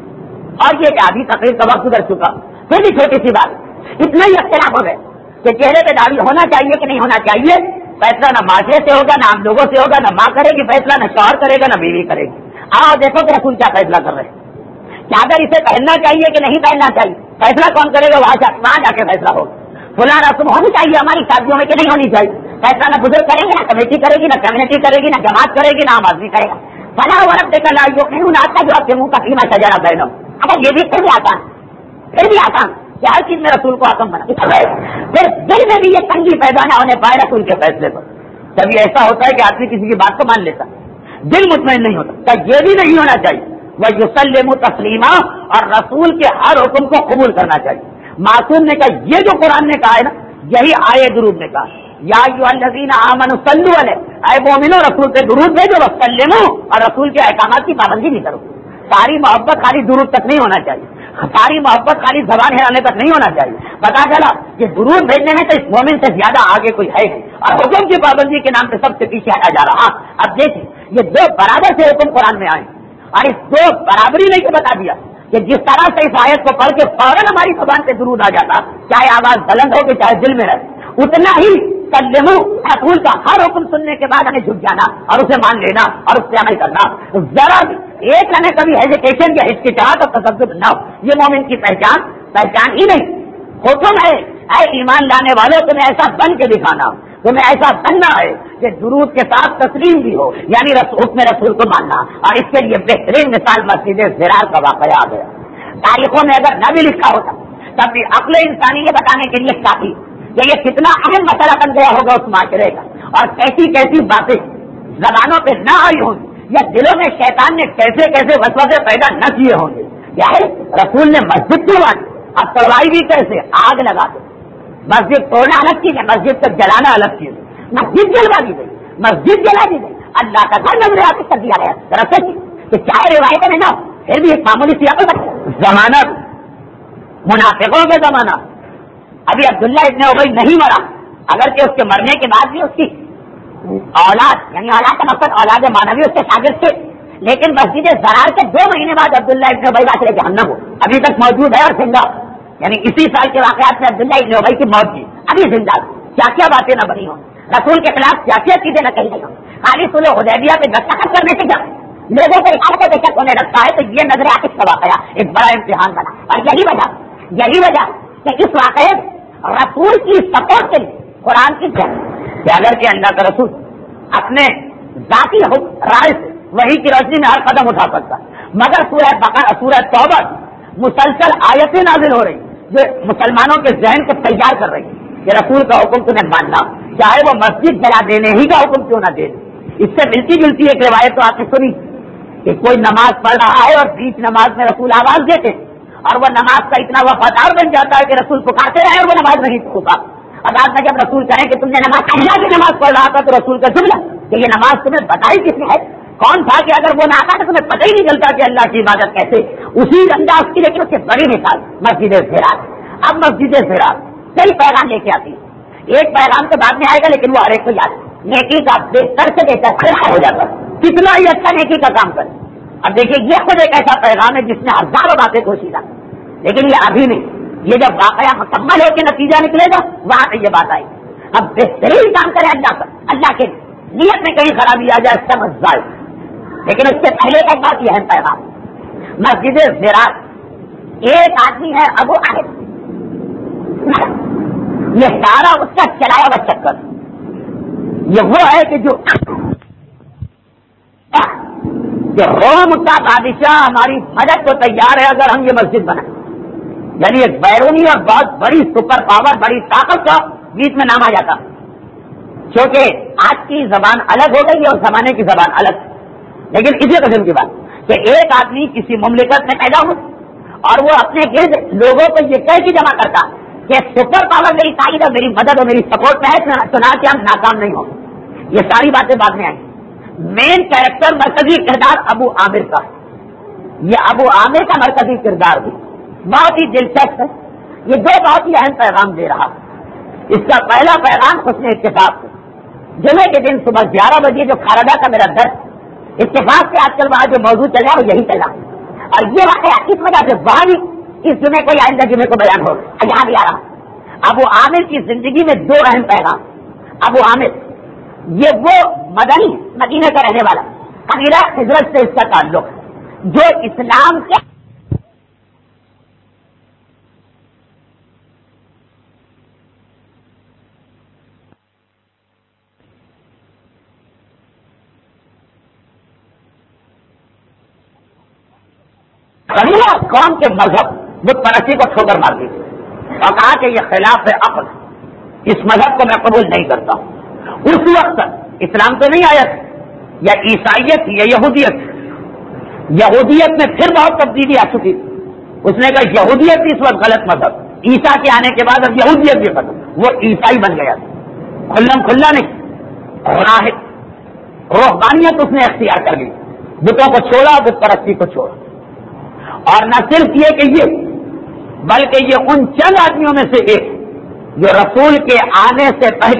اور یہ کہ آدھی تقریر کا وقت گزر چکا. پھر بھی چھوٹی سی بات, اتنا ہی اختلاف ہو گئے کہ چہرے پہ داڑھی ہونا چاہیے کہ نہیں ہونا چاہیے. فیصلہ نہ معاشرے سے ہوگا, نہ ہم لوگوں سے ہوگا, نہ ماں کرے گی فیصلہ, نہ شوہر کرے گا, نہ بیوی کرے گی. آؤ دیکھو کہ رسول کیا فیصلہ کر رہے ہیں. کیا اگر اسے پہننا چاہیے کہ نہیں پہننا چاہیے, فیصلہ کون کرے گا, وہاں جا وہاں جا کے فیصلہ ہوگا. فلاں رسم ہونی چاہیے ہماری شادیوں میں کہ نہیں ہونی چاہیے, فیصلہ نہ بزرگ کریں گے, نہ کمیٹی کرے گی, نہ کمیونٹی کرے گی, نہ جماعت کرے گی, نہ عام آدمی کرے گا. فلاں ورب دیکھا لائیو نہیں آتا جو آپ کے منہ کا قیمہ سجانا بہنوں. اگر یہ بھی پھر بھی آسان, پھر بھی آسان کہ ہر چیز میں رسول کو حکم بنا, پھر دل میں بھی یہ تنگی پیدا نہ ہونے پائے رسول کے فیصلے پر. کبھی ایسا ہوتا ہے کہ آدمی کسی کی بات کو مان لیتا, دل مطمئن نہیں ہوتا. کیا یہ بھی نہیں ہونا چاہیے, وہ یسلم تسلیما, اور رسول کے ہر حکم کو قبول کرنا چاہیے. معصوم نے کہا یہ جو قرآن نے کہا ہے نا, یہی آئے درود نے کہا یا ایھا الذین آمنوا صلوا علیہ, اے مومنو رسول پہ درود بھیجو, وسلموا, اور رسول کے احکامات کی پابندی بھی کرو. ساری محبت خالی درود تک نہیں ہونا چاہیے, ساری محبت خالی زبان ہلانے تک نہیں ہونا چاہیے. پتا چلا کہ درود بھیجنے میں تو اس مومن سے زیادہ آگے کوئی ہے نہیں, اور حکم کی پابندی کے نام پہ سب سے پیچھے ہٹا جا رہا. اب دیکھیں یہ دو برابر سے حکم قرآن میں آئے, اور اس دو برابری نہیں کو بتا دیا کہ جس طرح سے اس آیت کو پڑھ کے فوراً ہماری زبان پہ درود آ جاتا, چاہے آواز بلند ہو کہ چاہے دل میں رہے, اتنا ہی سلمو رسول کا ہر حکم سننے کے بعد ہمیں جھک جانا اور اسے مان لینا اور اس پہ عمل کرنا. ذرا بھی ایک لمحے کبھی ہیزیٹیشن یا ہچکچاہٹ اور تذبذب نہ ہو, یہ مومن کی پہچان پہچان ہی نہیں. حکم ہے اے ایمان لانے والوں, تمہیں ایسا بن کے دکھانا, تمہیں ایسا بننا ہے کہ درود کے ساتھ تسلیم بھی ہو, یعنی حکم رسول کو ماننا. اور اس کے لیے بہترین مثال مسجد ضرار کا واقعہ آ گیا. تاریخوں میں اگر نہ بھی لکھا ہوتا تب بھی عقل انسانی یہ بتانے کے لیے کافی کہ یہ کتنا اہم مسئلہ بن گیا ہوگا اس معاشرے کا, اور کیسی کیسی باتیں زبانوں پہ نہ آئی ہوں گی, یا دلوں میں شیطان نے کیسے کیسے وسوسے پیدا نہ کیے ہوں گے. کیا ہے رسول نے مسجد کیوں مانی, اب تڑوائی بھی کیسے, آگ لگا دے. مسجد توڑنا الگ چیز ہے, مسجد تک جلانا الگ چیز ہے. مسجد جلوا دی گئی, مسجد جلا دی گئی, اللہ کا گھر نظر آتے کر دیا گیا. دراصل کہ چاہے روایتیں میں نہ پھر بھی ایک معمولی سی عقل زمانہ, منافقوں کا زمانہ. ابھی عبداللہ ابن ابی نہیں مرا, اگر کہ اس کے مرنے کے بعد بھی اس کی اولاد, یعنی اولاد کا مقصد اولاد مانوی اس کے شاگرد تھے, لیکن مسجد زرار کے دو مہینے بعد عبداللہ ابن ابی واصل جہنم ہو ابھی تک موجود ہے اور زندہ، یعنی اسی سال کے واقعات میں عبداللہ ابن ابی کی موت کی ابھی زندہ، کیا کیا باتیں نہ بنی ہوں، رسول کے خلاف کیا کیا چیزیں نہ کہی گئی ہوں، خالی صلح حدیبیہ پہ دستخط کرنے سے کیا لوگوں کو اکاڑ کے شک ہونے لگتا ہے، تو یہ نظر عاقب کا واقعہ ایک بڑا امتحان بنا، اور یہی وجہ یہی وجہ کہ اس واقعے رسول کی سپورٹ کے لیے قرآن کی کہ اگر کہ اللہ کا رسول اپنے ذاتی رائے سے وہی کی روشنی میں ہر قدم اٹھا سکتا، مگر سورہ بقرہ سورہ توبہ مسلسل آیتیں نازل ہو رہی جو مسلمانوں کے ذہن کو تیار کر رہی کہ رسول کا حکم تمہیں ماننا، چاہے وہ مسجد جلا دینے ہی کا حکم کیوں نہ دے دے۔ اس سے ملتی جلتی ایک روایت تو آپ نے سنی کہ کوئی نماز پڑھ رہا ہے اور بیچ نماز میں رسول آواز دیتے اور وہ نماز کا اتنا وفادار بن جاتا ہے کہ رسول پکارتے رہے اور وہ نماز نہیں چھوٹا، اب آپ نے جب رسول کہیں کہ تم نے نماز اللہ کی نماز پڑھ رہا تھا تو رسول کا جملہ کہ یہ نماز تمہیں بتائی کس نے ہے، کون تھا کہ اگر وہ نہ آتا تو تمہیں پتہ ہی نہیں چلتا کہ اللہ کی عبادت کیسے، اسی انداز کی لیکن اس سے بڑی مثال مسجد زرار۔ اب مسجد زرار کئی پیغام لے کے آتی ہے، ایک پیغام تو بعد میں آئے گا لیکن وہ ہر ایک کو یاد نیکی کا بہتر سے بہتر خیال ہو جاتا ہے، کتنا ہی اچھا نیکی کا کام کرے۔ اب دیکھیے یہ خود ایک ایسا پیغام ہے جس میں ہزاروں باتیں کوشیدہ، لیکن یہ ابھی نہیں، یہ جب واقعہ مکمل ہو کے نتیجہ نکلے گا وہاں پہ یہ بات آئی۔ اب بہترین کام کرے اللہ کا، اللہ کے نیت میں کہیں خرابی آ جائے سمجھ جائے، لیکن اس سے پہلے ایک بات یہ ہے پیغام مسجد زرار ایک آدمی ہے ابو عامر، یہ سارا اس کا چلایا ہوا چکر، یہ وہ ہے کہ جو کہ روم کا بادشاہ ہماری مدد کو تیار ہے اگر ہم یہ مسجد بنائیں، یعنی ایک بیرونی اور بہت بڑی سپر پاور بڑی طاقت کا بیچ میں نام آ جاتا، کیونکہ آج کی زبان الگ ہو گئی ہے اور زمانے کی زبان الگ، لیکن اسی قسم کی بات کہ ایک آدمی کسی مملکت میں پیدا ہو اور وہ اپنے گرد لوگوں کو یہ کہہ کے جمع کرتا کہ سپر پاور میری تائید اور میری مدد اور میری سپورٹ میں ہے سنا کہ ہم ناکام نہیں ہوں گے، یہ ساری باتیں بعد میں آئیں۔ مین کیریکٹر مرکزی کردار ابو عامر کا، یہ ابو عامر کا مرکزی کردار بھی بہت ہی دلچسپ ہے، یہ دو بہت ہی اہم پیغام دے رہا۔ اس کا پہلا پیغام حسن اتفاق ہے، جمعے کے دن صبح گیارہ بجے جو کھارڈا کا میرا درد اتفاق سے آج کل وہاں جو موضوع چل رہا ہے وہ یہی چل رہا، اور یہ واقعہ اس وجہ سے وہاں بھی اس جمعے کو یا آئندہ جمعے کو بیان ہو یہاں بھی آ رہا۔ ابو عامر کی زندگی میں دو اہم پیغام۔ ابو عامر یہ وہ مدنی مدینہ کا رہنے والا قبیلہ حضرت سے اس کا تعلق ہے جو اسلام کے قبیلہ قوم کے مذہب بت پرستی کو ٹھوکر مار دی اور کہا کہ یہ خلاف عقل، اس مذہب کو میں قبول نہیں کرتا ہوں۔ اس وقت اسلام تو نہیں آیا تھا، یا عیسائیت یا یہودیت، یہودیت میں پھر بہت تبدیلی آ چکی تھی، اس نے کہا یہودیت بھی اس وقت غلط مذہب، عیسیٰ کے آنے کے بعد اب یہودیت بھی ختم، وہ عیسائی بن گیا تھا، کھلم کھلا نہیں، راہب روحانیت اس نے اختیار کر لی، بتوں کو چھوڑا بت پرستی کو چھوڑا، اور نہ صرف یہ کہ یہ بلکہ یہ ان چند آدمیوں میں سے ایک جو رسول کے آنے سے پہلے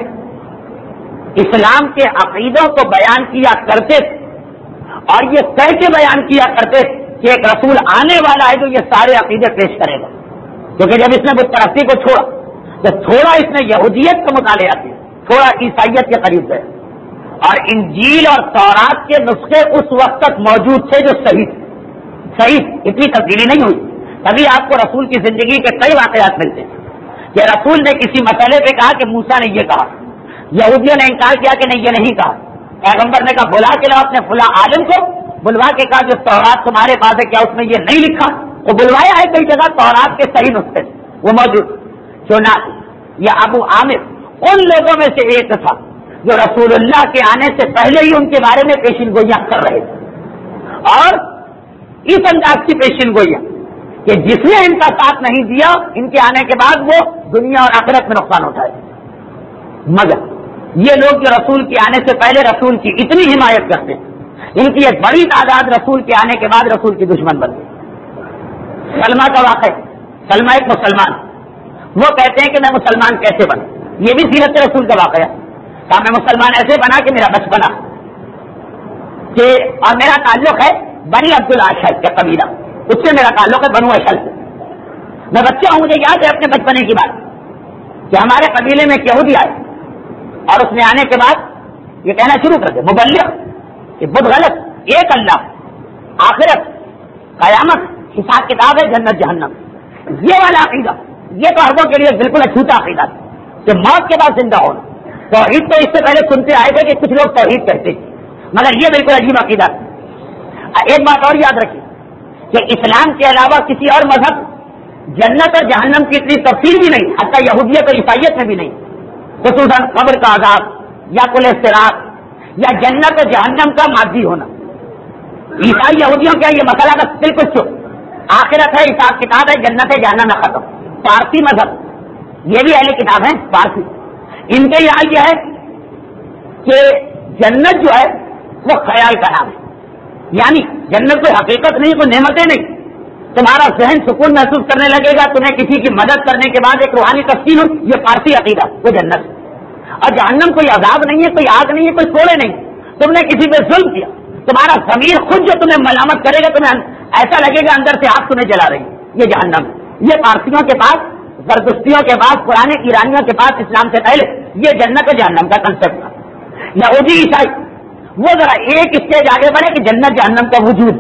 اسلام کے عقیدوں کو بیان کیا کرتے تھے اور یہ کہہ کے بیان کیا کرتے تھے کہ ایک رسول آنے والا ہے جو یہ سارے عقیدے پیش کرے گا، کیونکہ جب اس نے بت پرستی کو چھوڑا تو تھوڑا اس نے یہودیت کا مطالعہ کیا، تھوڑا عیسائیت کے قریب گئے، اور انجیل اور تورات کے نسخے اس وقت تک موجود تھے جو صحیح صحیح اتنی تبدیلی نہیں ہوئی۔ تبھی آپ کو رسول کی زندگی کے کئی واقعات ملتے ہیں کہ رسول نے کسی مسئلے پہ کہا کہ موسیٰ نے یہ کہا، یہودیوں نے انکار کیا کہ نہیں یہ نہیں کہا، پیغمبر نے کہا بلا کے لاؤ اپنے فلاں عالم کو، بلوا کے کہا جو تورات تمہارے پاس ہے کیا اس میں یہ نہیں لکھا، وہ بلوایا ہے کئی جگہ تورات کے صحیح نسخے وہ موجود، چنا یہ ابو عامر ان لوگوں میں سے ایک تھا جو رسول اللہ کے آنے سے پہلے ہی ان کے بارے میں پیشین گوئیاں کر رہے تھے، اور اس انداز کی پیشین گوئیاں کہ جس نے ان کا ساتھ نہیں دیا ان کے آنے کے بعد وہ دنیا اور آخرت میں نقصان اٹھائے، مگر یہ لوگ جو رسول کے آنے سے پہلے رسول کی اتنی حمایت کرتے ہیں، ان کی ایک بڑی تعداد رسول کے آنے کے بعد رسول کی دشمن بن گئی۔ سلمہ کا واقعہ، سلمہ ایک مسلمان، وہ کہتے ہیں کہ میں مسلمان کیسے بنا، یہ بھی سیرت رسول کا واقعہ، کہا میں مسلمان ایسے بنا کہ میرا بچپنا کہ اور میرا تعلق ہے بنی عبد الاشر کے قبیلہ، اس سے میرا تعلق ہے بنو اشر سے. میں بچہ ہوں، مجھے یاد ہے اپنے بچپنے کی بات کہ ہمارے قبیلے میں ایک یہودی آئے اور اس نے آنے کے بعد یہ کہنا شروع کر دیا مبلغ کہ بدھ غلط، ایک اللہ، آخرت، قیامت، حساب کتاب ہے، جنت جہنم. یہ والا عقیدہ یہ تو عربوں کے لیے بالکل اچھوتا عقیدہ کہ موت کے بعد زندہ ہونا. توحید تو اس سے پہلے سنتے آئے تھے کہ کچھ لوگ توحید کہتے تھے، مگر یہ بالکل عجیب عقیدہ. ایک بات اور یاد رکھیے کہ اسلام کے علاوہ کسی اور مذہب جنت اور جہنم کی اتنی تفصیل بھی نہیں، حتیٰ یہودیت اور عیسائیت میں بھی نہیں، خصوصاً قبر کا عذاب یا کل افتراق یا جنت اور جہنم کا مادی ہونا. عیسائی یہودیوں کا یہ مسئلہ بس بالکل چپ، آخرت ہے، حساب کتاب ہے، جنت ہے، جہنم ہے، ختم. پارسی مذہب یہ بھی اہل کتاب ہیں پارسی، ان کے یہاں یہ ہے کہ جنت جو ہے وہ خیال کا نام ہے، یعنی جنت کوئی حقیقت نہیں، کوئی نعمتیں نہیں. تمہارا ذہن سکون محسوس کرنے لگے گا، تمہیں کسی کی مدد کرنے کے بعد ایک روحانی تسکین ہو، یہ پارسی عقیدہ وہ جنت. اور جہنم کوئی عذاب نہیں ہے، کوئی آگ نہیں ہے، کوئی کوڑے نہیں، تم نے کسی پہ ظلم کیا، تمہارا ضمیر خود جو تمہیں ملامت کرے گا، تمہیں ایسا لگے گا اندر سے آگ تمہیں جلا رہی ہے، یہ جہنم. یہ پارسیوں کے پاس، زردشتیوں کے پاس، پرانے ایرانیوں کے پاس اسلام سے پہلے یہ جنت و جہنم کا کنسپٹ تھا. یہودی عیسائی وہ ذرا ایک اسٹیج آگے بڑھے کہ جنت جہنم کا وجود،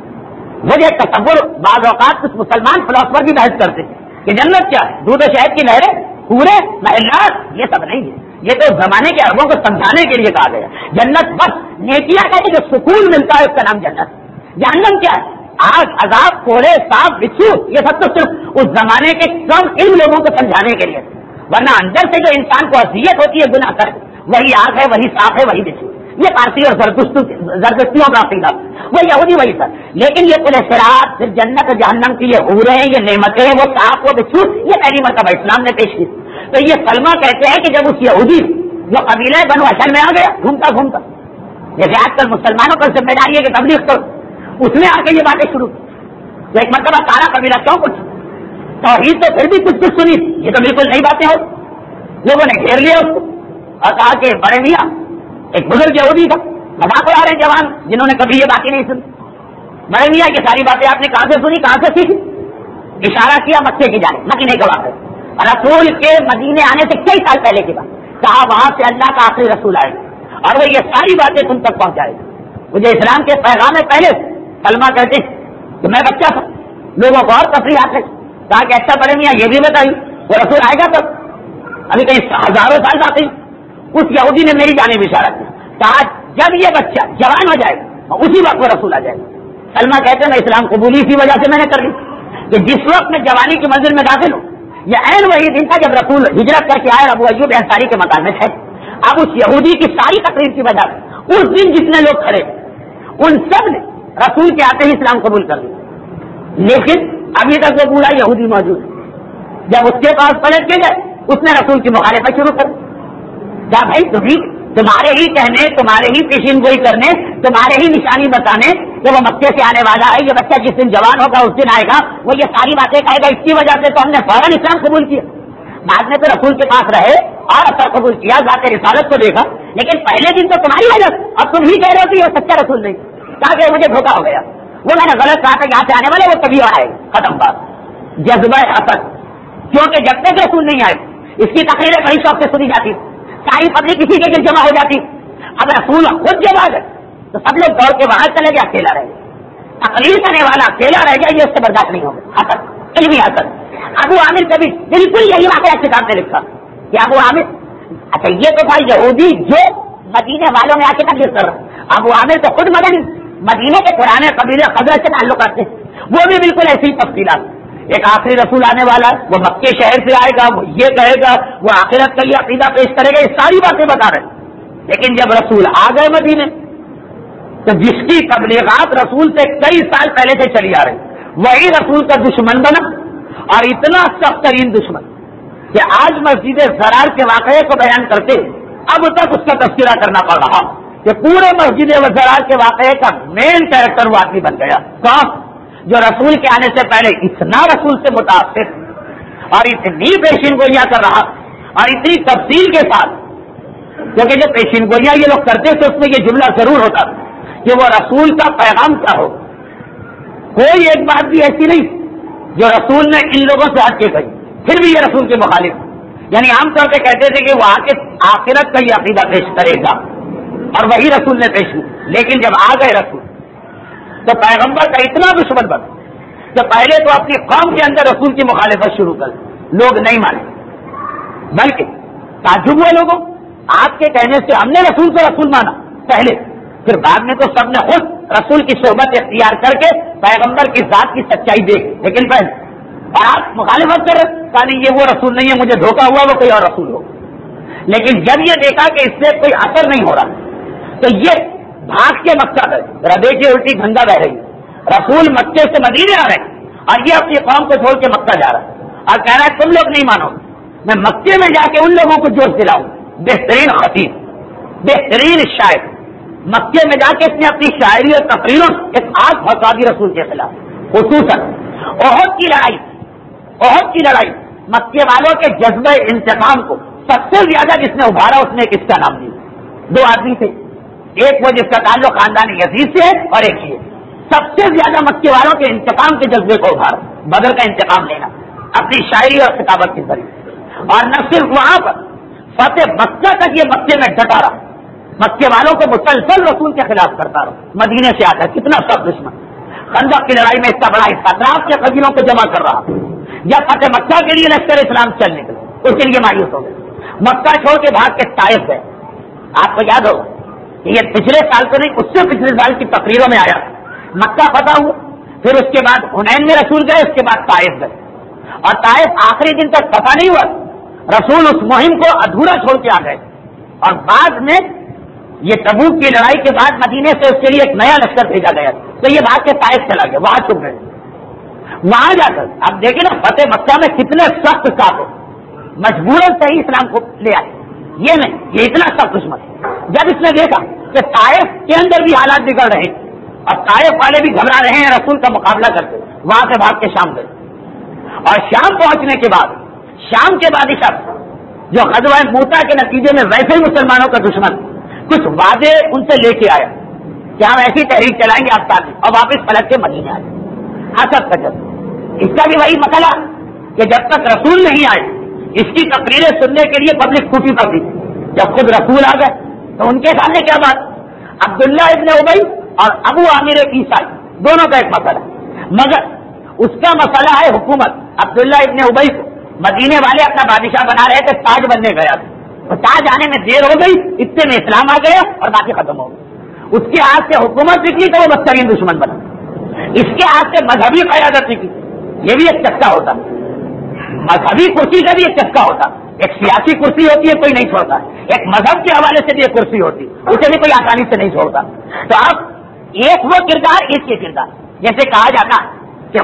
وجہ تصور. بعض اوقات کچھ مسلمان فلاسفر بھی بحث کرتے کہ جنت کیا ہے، دودھ و شہد کی نہریں، پورے محلات، یہ سب نہیں ہے. یہ تو زمانے کے عربوں کو سمجھانے کے لیے کہا گیا. جنت بس نیکیاں کا جو سکون ملتا ہے اس کا نام جنت. جہنم کیا ہے، آگ، عذاب، کوڑے، سانپ، بچھو، یہ سب تو صرف اس زمانے کے کم علم لوگوں کو سمجھانے کے لیے، ورنہ اندر سے جو انسان کو اذیت ہوتی ہے گناہ کر، وہی آگ ہے، وہی سانپ ہے، وہی بچھو. یہ پارسی اور زردشتیوں کا عقیدہ، وہ یہودی وہی سر. لیکن یہ پورے شراب، پھر جنت و جہنم کی یہ حوریں، یہ نعمتیں، وہ سانپ، وہ بچھو، یہ پہلی مرتبہ اسلام نے پیش کی. تو یہ سلمہ کہتے ہیں کہ جب اس یہودی جو قبیلہ بنو اشر میں آ گیا گھومتا گھومتا، جیسے آج کل مسلمانوں پر ذمہ داری ہے کہ تبلیغ کرو، اس میں آ کے یہ باتیں شروع کی. تو ایک مرتبہ سارا قبیلہ کیوں کچھ توحید تو پھر بھی کچھ کچھ سنی، یہ تو بالکل نئی باتیں ہو. لوگوں نے گھیر لیا اس کو اور کہا کہ بڑے میاں، ایک بزرگ یہودی تھا، مذاق اڑا رہے جوان جنہوں نے کبھی یہ باتیں نہیں سنی. بڑے میاں یہ ساری باتیں آپ نے کہاں سے سنی، کہاں سے سیکھی؟ اشارہ کیا مکے کی جانب، مدینے کے واقعے، رسول کے مدینے آنے سے کئی سال پہلے کی بات. کہا وہاں سے اللہ کا آخری رسول آئے گا اور وہ یہ ساری باتیں تم تک پہنچائے گا. مجھے اسلام کے پیغام پہلے سلمہ کہتے کہ میں بچہ تھا، لوگوں کو اور تفریح آتے، کہا کہ اچھا بڑے میاں یہ بھی بتائیے وہ رسول آئے گا تب، ابھی کہیں ہزاروں سال باقی. اس یہودی نے میری جانب اشارہ کیا، کہا جب یہ بچہ جوان ہو جائے گا اسی وقت وہ رسول آ جائے گا. سلمہ کہتے ہیں میں اسلام قبولی اسی وجہ سے میں نے کر لی کہ جس وقت میں جوانی کی منزل میں داخل ہوں، یہ عین وہی دن تھا جب رسول ہجرت کر کے آئے ابو ایوب انصاری کے مکان میں تھے. اب اس یہودی کی ساری تقریر کی وجہ سے اس دن جتنے لوگ کھڑے ان سب نے رسول کے آتے ہی اسلام قبول کر لیا، لیکن ابھی تک وہ پورا یہودی موجود ہے. جب اس کے پاس پلٹ کے گئے اس نے رسول کی مخالفت شروع کر کیا بھائی تمہیں تمہارے ہی کہنے، تمہارے ہی پیشین گوئی کرنے، تمہارے ہی نشانی بتانے کہ وہ مکے سے آنے والا ہے، یہ بچہ جس دن جوان ہوگا اس دن آئے گا، وہ یہ ساری باتیں کہے گا، اس کی وجہ سے تو ہم نے فوراً اسلام قبول کیا. بعد میں تو رسول کے پاس رہے اور اثر قبول کیا، ذات رسالت کو دیکھا، لیکن پہلے دن تو تمہاری وجہ سے اب تم ہی کہہ رہے ہو کہ یہ سچا رسول نہیں. کہا کہ مجھے دھوکا ہو گیا، وہ میں نے غلط کہا تھا، یہاں سے آنے والا وہ کبھی اور آئے گا. ختم بات. جذبہ حسد، کیونکہ جب تک رسول نہیں آئے اس کی تقریریں بڑی شوق سے سنی جاتی، ساری پبلک کسی کے گرد جمع ہو جاتی. اب رسول خود جب آ گئے تو سب لوگ دوڑ کے باہر چلے گئے، اکیلا رہ گیا. تقریر کرنے والا اکیلا رہ گیا، یہ اس سے برداشت نہیں ہوگا. حسد، علمی حسد. ابو عامر کبھی بالکل یہی واقعہ کتاب میں لکھا کہ ابو عامر، اچھا یہ تو تھا یہودی جو مدینے والوں میں آ کے تقریر کر رہا. ابو عامر تو خود مدنی، مدینے کے پرانے قبیلے خزرج سے تعلق رکھتے ہیں، وہ بھی بالکل ایسی تفصیلات. ایک آخری رسول آنے والا ہے، وہ مکے شہر سے آئے گا، وہ یہ کہے گا، وہ آخرت کا یہ عقیدہ پیش کرے گا، یہ ساری باتیں بتا رہے ہیں. لیکن جب رسول آ گئے مدینے تو جس کی تبلیغات رسول سے کئی سال پہلے سے چلی آ رہی، وہی رسول کا دشمن بنا، اور اتنا سخت ترین دشمن کہ آج مسجد زرار کے واقعے کو بیان کرتے اب تک اس کا تذکرہ کرنا پڑ رہا کہ پورے مسجد زرار کے واقعے کا مین کیریکٹر وہ آدمی بن گیا. کون؟ جو رسول کے آنے سے پہلے اتنا رسول سے متاثر اور اتنی پیشین گوئیاں کر رہا اور اتنی تفصیل کے ساتھ، کیونکہ جو پیشین گوئیاں یہ لوگ کرتے تھے اس میں یہ جملہ ضرور ہوتا کہ وہ رسول کا پیغام کیا ہو. کوئی ایک بات بھی ایسی نہیں جو رسول نے ان لوگوں سے ہٹ کے کہی پھر بھی یہ رسول کے مخالف. یعنی عام طور پہ کہتے تھے کہ وہ آ کے آخرت کا یہ عقیدہ پیش کرے گا اور وہی رسول نے پیش کی. لیکن جب آ گئے رسول تو پیغمبر کا اتنا دشمن بنا کہ پہلے تو اپنی قوم کے اندر رسول کی مخالفت شروع کر لوگ نہیں مانے, بلکہ تعجب ہوئے لوگوں آپ کے کہنے سے ہم نے رسول کو رسول مانا پہلے, پھر بعد میں تو سب نے خود رسول کی صحبت اختیار کر کے پیغمبر کی ذات کی سچائی دیکھ, لیکن پہلے اور آپ مخالفت کر کہا نہیں یہ وہ رسول نہیں ہے, مجھے دھوکہ ہوا وہ کوئی اور رسول ہو. لیکن جب یہ دیکھا کہ اس سے کوئی اثر نہیں ہو رہا تو یہ بھاگ کے مکہ گئے. ذرا دیکھیے الٹی گنگا بہ رہی ہے, رسول مکے سے مدینے آ رہے ہیں اور یہ اپنی قوم کو چھوڑ کے مکہ جا رہا ہے اور کہہ رہا ہے تم لوگ نہیں مانو, میں مکے میں جا کے ان لوگوں کو جوش دلاؤں. بہترین خطیب, بہترین شاعر, مکے میں جا کے اس نے اپنی شاعری اور تقریروں ایک آگ پھنسا دی رسول کے خلاف. خصوصاً احد کی لڑائی, احد کی لڑائی مکے والوں کے جذبہ انتقام کو سب سے زیادہ جس نے ابھارا اس نے کس کا نام دیا؟ دو آدمی تھے, ایک وہ جس کا تعلق خاندان یزید سے ہے اور ایک یہ سب سے زیادہ مکے والوں کے انتقام کے جذبے کو ابھارا, بدر کا انتقام لینا اپنی شاعری اور خطابت کے ذریعے. اور نہ صرف وہاں پر فتح مکہ تک یہ مکے میں ڈٹا رہا, مکے والوں کو مسلسل رسول کے خلاف کرتا رہا. مدینے سے آتا کتنا سخت دشمن, خندق کی لڑائی میں اس کا بڑا حصہ اطراف کے قبیلوں کو جمع کر رہا. جب فتح مکہ کے لیے لشکر اسلام چل نکلے اس کے لیے مایوس ہو گئے, مکہ چھوڑ کے بھاگ کے طائف گئے. آپ کو یاد ہوگا یہ پچھلے سال تو نہیں اس سے پچھلے سال کی تقریروں میں آیا. مکہ فتح ہوا, پھر اس کے بعد حنین میں رسول گئے, اس کے بعد طائف گئے اور طائف آخری دن تک فتح نہیں ہوا. رسول اس مہم کو ادھورا چھوڑ کے آ گئے اور بعد میں یہ تبوک کی لڑائی کے بعد مدینے سے اس کے لیے ایک نیا لشکر بھیجا گیا تو یہ بھاگ کے طائف چلا گیا, وہاں چھپ گئے. وہاں جا کر اب دیکھیں نا فتح مکہ میں کتنے سخت کافر مجبوراً صحیح اسلام کو لے آئے. یہ نہیں یہ اتنا سخت دشمن. جب اس نے دیکھا کہ طائف کے اندر بھی حالات بگڑ رہے اور طائف والے بھی گھبرا رہے ہیں رسول کا مقابلہ کرتے, وہاں سے بھاگ کے شام گئے. اور شام پہنچنے کے بعد شام کے بادشاہ جو غزوہ موسیٰ کے نتیجے میں ویسے ہی مسلمانوں کا دشمن کچھ وعدے ان سے لے کے آیا کہ ہم ایسی تحریک چلائیں گے آپ تاکہ اور واپس پلٹ کے مدینے آئے. حسد کا جب اس کا بھی وہی مسئلہ کہ جب تک رسول نہیں آئے اس کی تقریریں سننے کے لیے پبلک پھوٹی پڑتی. جب خود رسول آ گئے تو ان کے سامنے کیا بات, عبداللہ ابن ابی اور ابو عامر عیسائی دونوں کا ایک مسئلہ ہے, مگر اس کا مسئلہ ہے حکومت. عبداللہ ابن ابی کو مدینے والے اپنا بادشاہ بنا رہے تھے, تاج بننے گیا تھا, تو تاج آنے میں دیر ہو گئی, اتنے میں اسلام آ گیا اور باقی ختم ہو گئی. اس کے ہاتھ سے حکومت نکلی تو وہ بدترین دشمن بنا. اس کے ہاتھ سے مذہبی قیادت نکلی, یہ بھی ایک چسکا ہوتا, مذہبی کرسی کا بھی ایک چسکا ہوتا. ایک سیاسی کرسی ہوتی ہے کوئی نہیں چھوڑتا, ایک مذہب کے حوالے سے بھی ایک کرسی ہوتی اسے بھی کوئی آسانی سے نہیں چھوڑتا. تو اب ایک وہ کردار ایک کے کردار, جیسے کہا جاتا کہ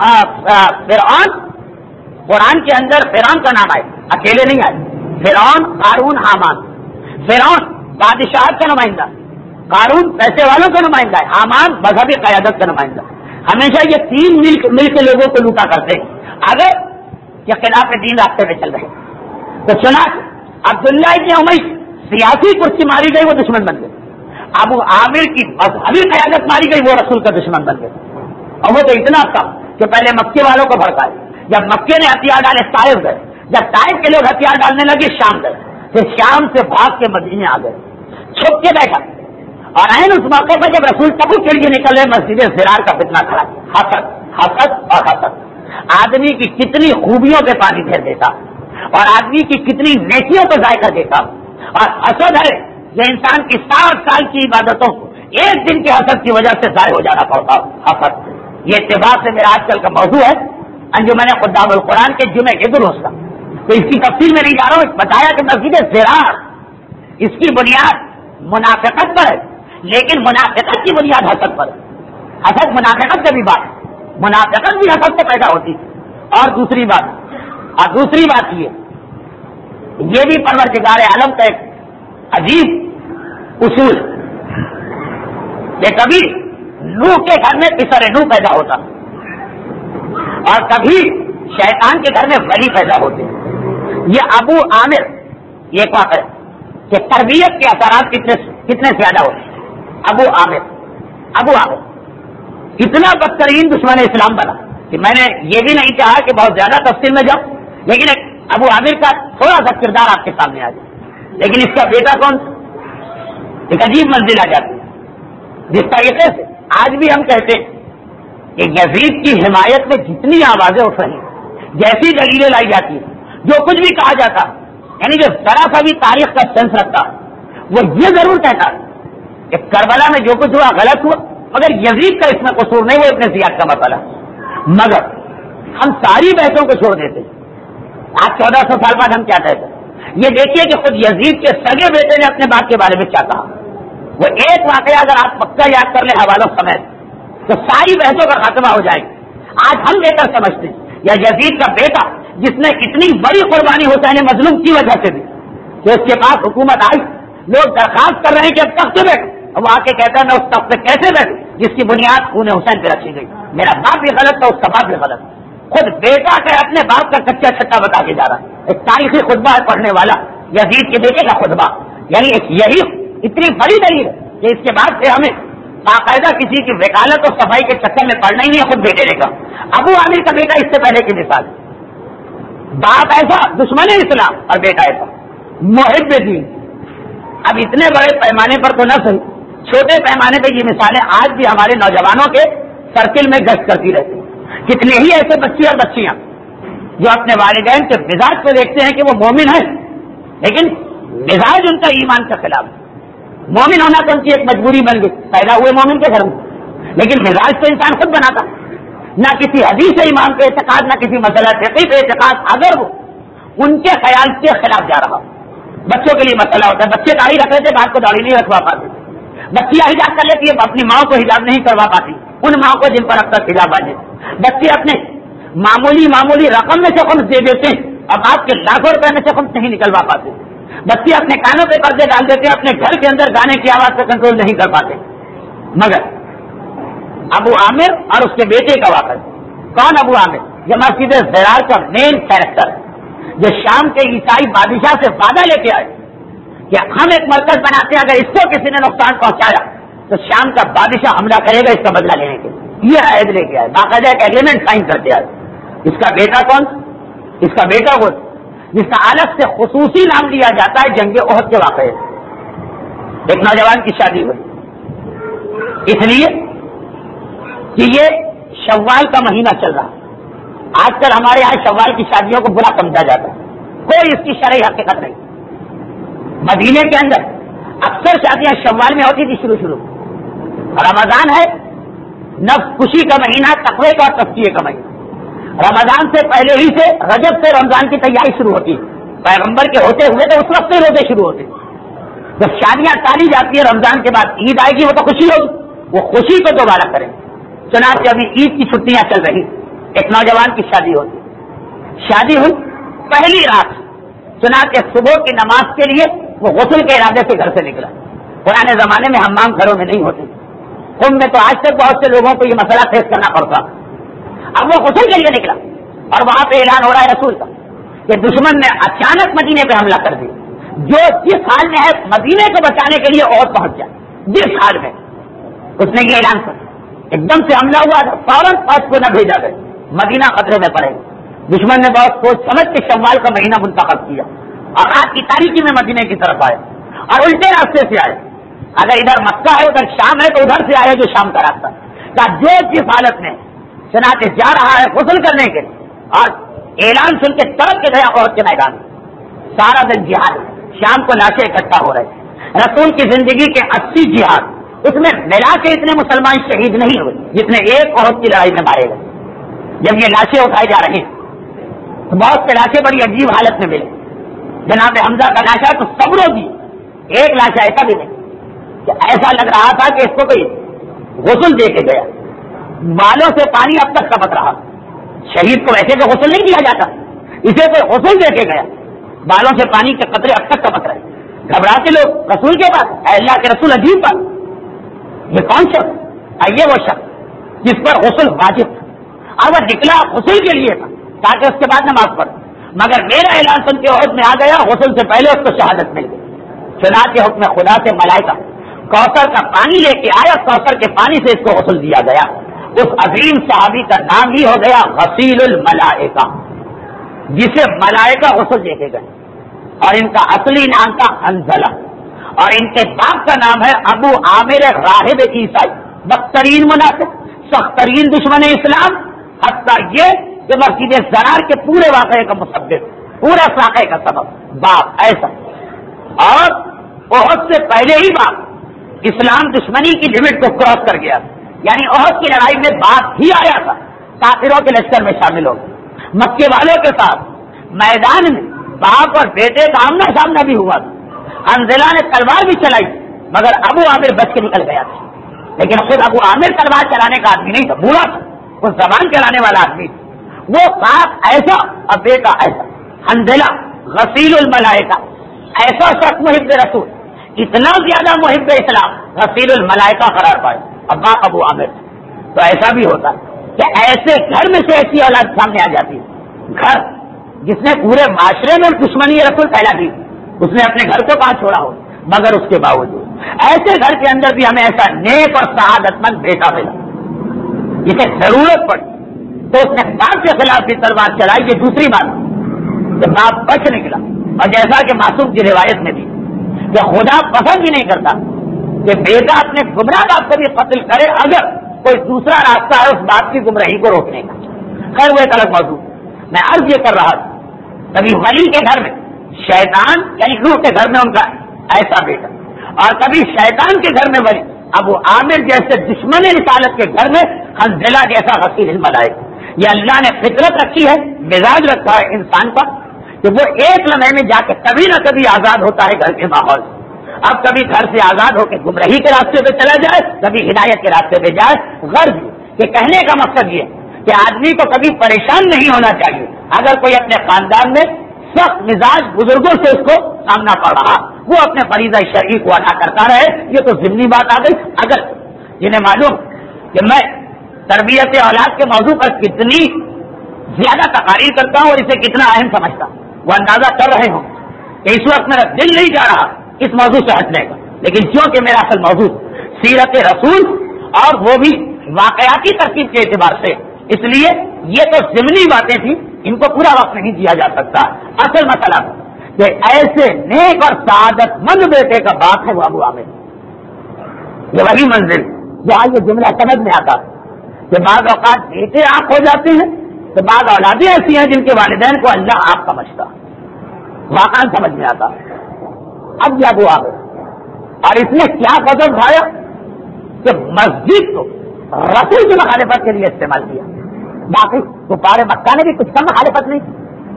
فرعون, قرآن کے اندر فرعون کا نام آئے, اکیلے نہیں آئے, فرعون, قارون, حامان. فرعون بادشاہ کا نمائندہ, قارون پیسے والوں کا نمائندہ ہے, حامان مذہبی قیادت کا نمائندہ. ہمیشہ یہ تین مل مل کے لوگوں کو لوٹا کرتے ہیں اگر یہ خلاف دین راستے پہ چل رہے. تو سنا عبداللہ ابن امی سیاسی کرسی ماری گئی وہ دشمن بن گئے, ابو عامر کی مذہبی قیادت ماری گئی وہ رسول کا دشمن بن گئے. اور وہ تو اتنا کم کہ پہلے مکے والوں کو بھڑکائے, جب مکے نے ہتھیار ڈالے طائف گئے, جب طائف کے لوگ ہتھیار ڈالنے لگے شام گئے, پھر شام سے بھاگ کے مدینے آ گئے, چھپ کے بیٹھا. اور عین اس موقع پر جب رسول تبوک کے لیے نکل رہے مسجد فرار کا فتنہ کھڑا. حسد, حسد اور حسد آدمی کی کتنی خوبیوں پہ پانی پھیر دیتا اور آدمی کی کتنی نیکیوں کو ضائع کر دیتا. اور حسد ہے جو انسان کی ساٹھ سال کی عبادتوں کو ایک دن کے حسد کی وجہ سے ضائع ہو جانا پڑتا. حسد یہ اتفاق سے میرا آج کل کا موضوع ہے انجمن خدام القرآن کے جمعے کے درست کا. تو اس کی تفصیل میں نہیں جا رہا ہوں, بتایا کہ مسجد فرار اس کی بنیاد منافقت پر ہے, لیکن منافقت کی بنیاد حسد پر ہے. حسد منافقت کا بھی بات, منافقت بھی حسد سے پیدا ہوتی ہے. اور دوسری بات اور دوسری بات یہ یہ بھی پروردگار عالم کا ایک عجیب اصول کہ کبھی نوح کے گھر میں پسر نوح پیدا ہوتا اور کبھی شیطان کے گھر میں ولی پیدا ہوتے. یہ ابو عامر یہ واقع ہے کہ تربیت کے اثرات کتنے کتنے زیادہ ہوتے. ابو عامر ابو عامر اتنا بدترین دشمن اسلام بنا کہ میں نے یہ بھی نہیں چاہا کہ بہت زیادہ تفصیل میں جاؤں، لیکن ایک ابو عامر کا تھوڑا سا کردار آپ کے سامنے آ جائے. لیکن اس کا بیٹا کون؟ ایک عجیب منزل آ جاتی ہے جس طریقے سے آج بھی ہم کہتے ہیں کہ یزید کی حمایت میں جتنی آوازیں اٹھ رہی ہیں، جیسی دلیلیں لائی جاتی ہیں، جو کچھ بھی کہا جاتا، یعنی جو ذرا سا بھی تاریخ کا سینس رکھتا وہ یہ ضرور کہتا کہ کربلا میں جو کچھ ہوا غلط ہوا، مگر یزید کا اس میں قصور نہیں، وہ ابن زیاد کا مسئلہ. مگر ہم ساری بحثوں کو چھوڑ دیتے. آج چودہ سو سال بعد ہم کیا کہتے ہیں؟ یہ دیکھیے کہ خود یزید کے سگے بیٹے نے اپنے باپ کے بارے میں کیا کہا. وہ ایک واقعہ اگر آپ پکا یاد کر لیں حوالوں سمیت تو ساری بحثوں کا خاتمہ ہو جائے گا. آج ہم بہتر سمجھتے ہیں یا یزید کا بیٹا جس نے اتنی بڑی قربانی حسین مظلوم کی وجہ سے دی کہ اس کے پاس حکومت آئی، لوگ درخواست کر رہے ہیں کہ اب تخت پہ بیٹھ، وہ آ کے کہتا ہے میں اس تخت پہ کیسے بیٹھوں جس کی بنیاد خون حسین پہ رکھی گئی. میرا باپ بھی غلط تھا، اس کا باپ بھی غلط. خود بیٹا کا اپنے باپ کا کچا چھٹا بتا کے جا رہا ہے. ایک تاریخی خطبہ ہے پڑھنے والا یزید کے بیٹے کا خطبہ، یعنی ایک یہی اتنی بڑی دلیل ہے کہ اس کے بعد سے ہمیں باقاعدہ کسی کی وکالت اور صفائی کے چکر میں پڑنا ہی نہیں ہے. خود بیٹے نے کہا. ابو عامر کا بیٹا اس سے پہلے کی مثال، باپ ایسا دشمن اسلام اور بیٹا ایسا محب دین. اب اتنے بڑے پیمانے پر تو نہ صحیح، چھوٹے پیمانے پہ یہ مثالیں آج بھی ہمارے نوجوانوں کے سرکل میں گشت کرتی رہتی. کتنے ہی ایسے بچے اور بچیاں جو اپنے والدین کے مزاج کو دیکھتے ہیں کہ وہ مومن ہیں، لیکن مزاج ان کا ایمان کے خلاف. مومن ہونا تو ان کی ایک مجبوری بن گئی، پیدا ہوئے مومن کے گھر میں، لیکن مزاج تو انسان خود بناتا. نہ کسی حدیث امام کے اعتقاد، نہ کسی مسئلہ فقہی کے اعتقاد اگر وہ ان کے خیال کے خلاف جا رہا. بچوں کے لیے مسئلہ ہوتا ہے، بچے داڑھی رکھ رہے تھے، باپ کو داڑھی نہیں رکھوا پاتے. بچیاں حجاب کر لیتی ہے، اپنی ماں کو حجاب نہیں کروا پاتی، ان ماں کو جن پر اب تک حجاب باندھے. بچے اپنے معمولی معمولی رقم میں سے خمس دے دیتے ہیں، اب آپ کے لاکھوں روپے میں سے خمس نہیں نکلوا پاتے. بچے اپنے کانوں پہ پردے ڈال دیتے ہیں، اپنے گھر کے اندر گانے کی آواز پہ کنٹرول نہیں کر پاتے. مگر ابو عامر اور اس کے بیٹے کا واقعہ. کون ابو عامر؟ یہ مسجد زرار کا مین کیریکٹر ہے، جو شام کے عیسائی بادشاہ سے وعدہ لے کے آئے کہ ہم ایک مرکز بناتے ہیں، اگر اس کو کسی نے نقصان پہنچایا تو شام کا بادشاہ حملہ کرے گا اس کا بدلہ لینے کے. یہ عہد لے کے آئے، باقاعدہ ایک ایگریمنٹ سائن کرتے آئے. اس کا بیٹا کون؟ اس کا بیٹا وہ جس کا الگ سے خصوصی نام دیا جاتا ہے جنگ احد کے واقعے. ایک نوجوان کی شادی ہوئی اس لیے کہ یہ شوال کا مہینہ چل رہا. آج کل ہمارے یہاں شوال کی شادیوں کو برا سمجھا جاتا ہے، کوئی اس کی شرعی حقیقت نہیں. مدینے کے اندر اکثر شادیاں شوال میں ہوتی تھی شروع شروع. رمضان ہے نفس خوشی کا مہینہ، تقوی کا اور تزکیے کا مہینہ. رمضان سے پہلے ہی سے رجب سے رمضان کی تیاری شروع ہوتی ہے. پیغمبر کے ہوتے ہوئے تو اس وقت سے روزے شروع ہوتے. جب شادیاں ٹالی جاتی ہے رمضان کے بعد عید آئے گی، وہ تو خوشی ہوگی، وہ خوشی کو دوبارہ کریں. چنانچہ ابھی عید کی چھٹیاں چل رہی، ایک نوجوان کی شادی ہوتی. شادی ہوئی پہلی رات، چنانچہ صبح کی نماز کے لیے وہ غسل کے ارادے سے گھر سے نکلا. پرانے زمانے میں حمام گھروں میں نہیں ہوتے، قم میں تو آج تک بہت سے لوگوں کو یہ مسئلہ فیس کرنا پڑتا. اب وہ غسل کے لیے نکلا اور وہاں پہ اعلان ہو رہا ہے رسول کا کہ دشمن نے اچانک مدینے پہ حملہ کر دیا. جو جس حال میں ہے مدینے کو بچانے کے لیے اور پہنچ جائے، جس حال میں اس نے یہ اعلان کر. ایک دم سے حملہ ہوا، فوراً فوج کو نہ بھیجا گیا، مدینہ خطرے میں پڑے. دشمن نے بہت سوچ سمجھ کے شوال کا مہینہ منتخب کیا اور رات کی تاریکی میں مدینے کی طرف آئے اور الٹے راستے سے آئے. اگر ادھر مکہ ہے ادھر شام ہے تو ادھر سے آئے جو شام کا راستہ. کہ جو جس حالت میں چنانچہ جا رہا ہے غسل کرنے کے اور اعلان سن کے طرف کے گیا عہد کے میدان. سارا دن جہاد، شام کو لاشیں اکٹھا ہو رہے. رسول کی زندگی کے اسی جہاد، اس میں ملا کے اتنے مسلمان شہید نہیں ہوئے جتنے ایک عہد کی لڑائی میں مارے گئے. جب یہ لاشیں اٹھائی جا رہی تو بہت سے لاشیں بڑی عجیب حالت میں ملے. جناب حمزہ کا لاشا تو صبروں دی، ایک لاشا ایسا بھی نہیں کہ ایسا لگ رہا تھا کہ اس کو کوئی غسل دے کے گیا، بالوں سے پانی اب تک ٹپک رہا. شہید کو ویسے تو غسل نہیں دیا جاتا، اسے کوئی غسل دے کے گیا، بالوں سے پانی کے قطرے اب تک ٹپک رہے. گھبراتے لوگ رسول کے پاس، اے اللہ کے رسول عجیب بات، یہ کون شخص؟ آئیے وہ شخص جس پر غسل واجب تھا اور وہ نکلا غسل کے لیے تھا تاکہ اس کے بعد نماز پڑھ. مگر میرا اعلان سن کے عہد میں آ گیا، غسل سے پہلے اس کو شہادت مل گئی. چنانچہ حکم خدا سے ملائکہ کوثر کا پانی لے کے آیا، کوثر کے پانی سے اس کو غسل دیا گیا. اس عظیم صحابی کا نام ہی ہو گیا غسیل الملائکہ، جسے ملائکہ غسل دے کے گئے. اور ان کا اصلی نام تھا حنظلہ، اور ان کے باپ کا نام ہے ابو عامر راہب عیسائی، بدترین منافق، سخت ترین دشمن اسلام، حتیٰ یہ کہ مسجد زرار کے پورے واقعے کا مسبب، پورے واقعے کا سبب باپ ایسا. اور احد سے پہلے ہی باپ اسلام دشمنی کی لمٹ کو کراس کر گیا، یعنی احد کی لڑائی میں باپ ہی آیا تھا، کافروں کے لشکر میں شامل ہو گیا. مکے والوں کے ساتھ میدان میں باپ اور بیٹے کا آمنا سامنا بھی ہوا تھا. حنظلہ نے تلوار بھی چلائی، مگر ابو عامر بچ کے نکل گیا تھا. لیکن خود ابو عامر تلوار چلانے کا آدمی نہیں تھا، بوڑھا تھا، وہ زبان چلانے والا آدمی تھا. وہ باپ ایسا اور بیٹا ایسا. حنظلہ غسیل الملائکہ، ایسا شخص محب رسول، اتنا زیادہ محب اسلام، غسیل الملائکہ قرار پائے. ابا ابو عامر. تو ایسا بھی ہوتا ہے کہ ایسے گھر میں سے ایسی اولاد سامنے آ جاتی ہے، گھر جس نے پورے معاشرے میں دشمنی رسول پھیلا دی، اس نے اپنے گھر کو کہاں چھوڑا ہو، مگر اس کے باوجود ایسے گھر کے اندر بھی ہمیں ایسا نیک اور سعادت مند بیٹا ملا جسے ضرورت پڑی تو اس نے باپ کے خلاف بھی تلوار چلائی. یہ دوسری بات کہ باپ بچ نکلا. اور جیسا کہ معصوم کی روایت میں بھی کہ خدا پسند ہی نہیں کرتا کہ بیٹا اپنے گمراہ باپ کو بھی قتل کرے اگر کوئی دوسرا راستہ ہے اس باپ کی گمراہی کو روکنے کا. خیر وہ ایک الگ موضوع. میں عرض یہ کر رہا تھا کبھی ولی کے گھر میں شیطان یعنی روح کے گھر میں ان کا ایسا بیٹا، اور کبھی شیطان کے گھر میں ولی ابو عامر جیسے دشمن رسالت کے گھر میں حنظلہ جیسا غسیل الملائکہ. یہ اللہ نے فطرت رکھی ہے، مزاج رکھا ہے انسان کا کہ وہ ایک لمحے میں جا کے کبھی نہ کبھی آزاد ہوتا ہے گھر کے ماحول سے. اب کبھی گھر سے آزاد ہو کے گمراہی کے راستے پہ چلا جائے، کبھی ہدایت کے راستے پہ جائے. غرض یہ کہنے کا مقصد یہ ہے کہ آدمی کو کبھی پریشان نہیں ہونا چاہیے اگر کوئی اپنے خاندان میں سخت مزاج بزرگوں سے اس کو سامنا پڑ رہا، وہ اپنے فریضہ شرعی کو ادا کرتا رہے. یہ تو ضمنی بات آ گئی. اگر جنہیں معلوم کہ میں تربیت اولاد کے موضوع پر کتنی زیادہ تقاریر کرتا ہوں اور اسے کتنا اہم سمجھتا ہوں، وہ اندازہ کر رہے ہوں کہ اس وقت میرا دل نہیں جا رہا اس موضوع سے ہٹنے کا. لیکن چونکہ میرا اصل موضوع سیرت رسول اور وہ بھی واقعاتی ترکیب کے اعتبار سے، اس لیے یہ تو ضمنی باتیں تھیں، ان کو پورا وقت نہیں دیا جا سکتا. اصل مسئلہ کہ ایسے نیک اور سعادت مند بیٹے کا باپ ہے وہ ابو عامر. یہ وہی منزل جہاں یہ جملہ سمجھ میں آتا ہے کہ بعض اوقات بیٹے آپ ہو جاتے ہیں تو بعض اولادیں ایسی ہیں جن کے والدین کو اللہ آپ سمجھتا، واقعا سمجھ میں آتا. اب یہ ابو عامر، اور اس نے کیا قدم اٹھایا کہ مسجد کو رسول کی مخالفت کے لیے استعمال کیا. باقی کفار مکہ نے بھی کچھ کم مخالفت نہیں،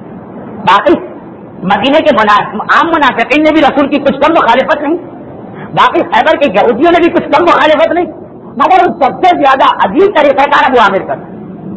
باقی مدینے کے عام منافقین نے بھی رسول کی کچھ کم مخالفت نہیں، باقی خیبر کے یہودیوں نے بھی کچھ کم مخالفت نہیں، مگر سب سے زیادہ عجیب طریقہ کار ابو عامر کا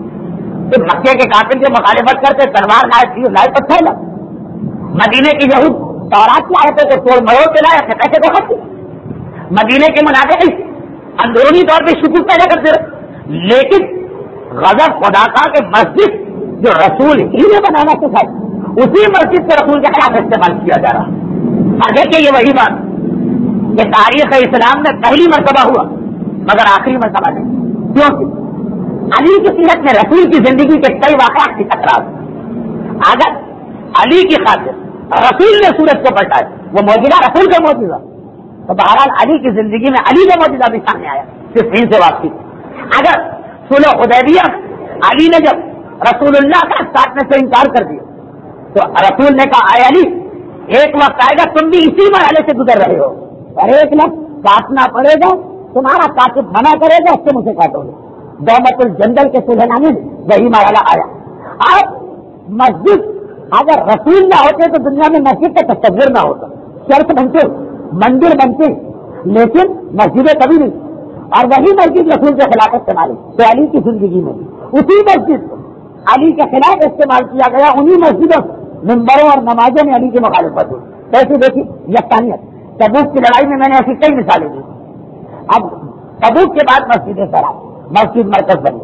کہ مکے کے کافر کی مخالفت کرتے تلوار لائے لائے پتھر لگ، مدینے کی یہود تورات کی آیتوں کو توڑ مروڑ کے لائے اپنے پیسے کو خرچ، مدینے کے منافق اندرونی طور پہ شکوک پیدا کرتے رہے. لیکن غضب خدا کا کہ مسجد جو رسول ہی نے بنانا سکھائی اسی مسجد کو رسول کے خلاف استعمال کیا جا رہا. آگے کہ یہ وہی بات کہ تاریخ اسلام میں پہلی مرتبہ ہوا مگر آخری مرتبہ نہیں، کیونکہ علی کی سیرت میں رسول کی زندگی کے کئی واقعات کی ٹکراو. اگر علی کی خاطر رسول نے سورج کو پلٹایا، وہ موجودہ رسول کا موجودہ، تو بہرحال علی کی زندگی میں علی کا موجودہ بھی سامنے آیا صرف ان سے واپسی. اگر صلح حدیبیہ علی نے جب رسول اللہ کا کاٹنے سے انکار کر دیا تو رسول نے کہا اے علی ایک وقت آئے گا تم بھی اسی مرحلے سے گزر رہے ہو اور ایک وقت کاٹنا پڑے گا، تمہارا کاتب منع کرے گا، اس سے مجھے کاٹو گے. دومت الجندل کے صلح نامے میں وہی مرحلہ آیا. اب مسجد اگر رسول نہ ہوتے تو دنیا میں مسجد کا تصور نہ ہوتا، چرچ بنتے، مندر بنتے، لیکن مسجدیں کبھی نہیں. اور وہی مسجد رسول کے خلاف استعمال تو علی کی زندگی میں اسی مسجد کو علی کے خلاف استعمال کیا گیا. انہی مسجدوں ممبروں اور نمازوں میں علی کی مخالفت ہوئی. کیسے دیکھی یکسانیت. تبوک کی لڑائی میں میں نے ایسی کئی مثالیں دی. اب تبوک کے بعد مسجد سرا مسجد مرکز بنی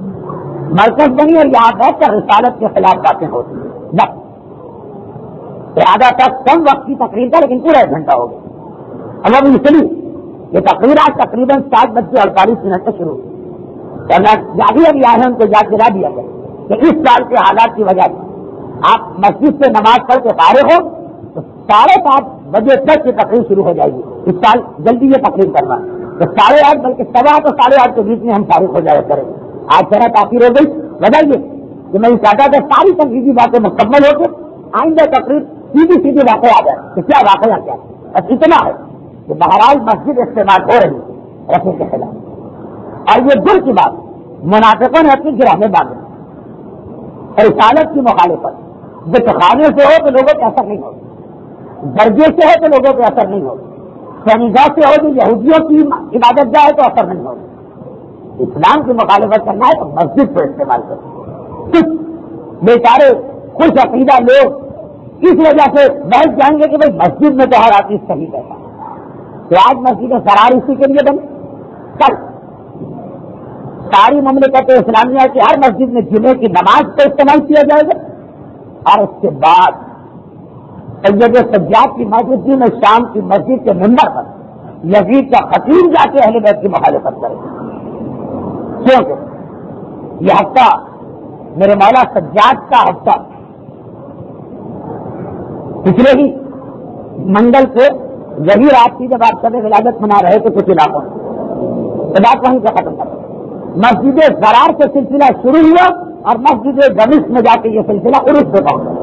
مرکز بنی اور یہاں بیٹھ کر رسالت کے خلاف باتیں ہوتی ہیں. بس زیادہ تک کم وقت کی تقریر کا لیکن پورا ایک گھنٹہ ہو گیا. اب اب چلی یہ تقریر آج تقریباً سات بج کے اڑتالیس منٹ سے شروع ہوئی، ورنہ جاگی ابھی آئے ہیں ان کو یاد دلا دیا گیا کہ اس سال کے حالات کی وجہ سے آپ مسجد سے نماز پڑھ کے فارغ ہو تو ساڑھے سات بجے تک یہ تقریر شروع ہو جائے گی. اس سال جلدی یہ تقریر کرنا تو ساڑھے آٹھ بلکہ سوا تو ساڑھے آٹھ کے بیچ میں ہم فارغ ہو جایا کریں. آج ذرا تاخیر ہو گئی، وجہ یہ کہ میں یہ چاہتا تھا ساری تنقیدی باتیں مکمل ہو کے آئندہ تقریر سیدھی سیدھی واقع آ جائے کہ کیا واقعہ کیا ہے. بس اتنا ہے کہ بہرحال مسجد استعمال ہو رہی ہے رسول کے خلاف، اور یہ دل کی بات منافقوں نے اپنی گرہ میں باندھی. رسالت کی مخالفت بتخانے سے ہو تو لوگوں پہ اثر نہیں ہوگا، درجے سے ہے تو لوگوں پہ اثر نہیں ہوگا، سنگاہ سے ہو تو یہودیوں کی عبادت جائے تو اثر نہیں ہوگا. اسلام کی مخالفت کرنا ہے تو مسجد کو استعمال کرو. کچھ بیچارے خوش عقیدہ لوگ اس وجہ سے بحث جائیں گے کہ بھائی مسجد میں تو ہر آدمی صحیح کہتا ہے، تو آج مسجد فرار اسی کے لیے بنے. کل ساری مملکت اسلامیہ کی ہر مسجد میں جمعے کی نماز کو استعمال کیا جائے گا، اور اس کے بعد سید سجاد کی موجودگی میں شام کی مسجد کے منبر پر یزید کا خطیب جا کے اہل بیت کی مخالفت کرے گا. کیونکہ یہ ہفتہ میرے مولا سجاد کا ہفتہ پچھلے ہی منگل سے یہی رات تھی جب آپ سب ولادت منا رہے تھے کچھ علاقوں میں، بات وہیں سے ختم کر مسجد زرار سے سلسلہ شروع ہوا اور مسجد دمشق میں جا کے یہ سلسلہ عروج پہ پہنچا.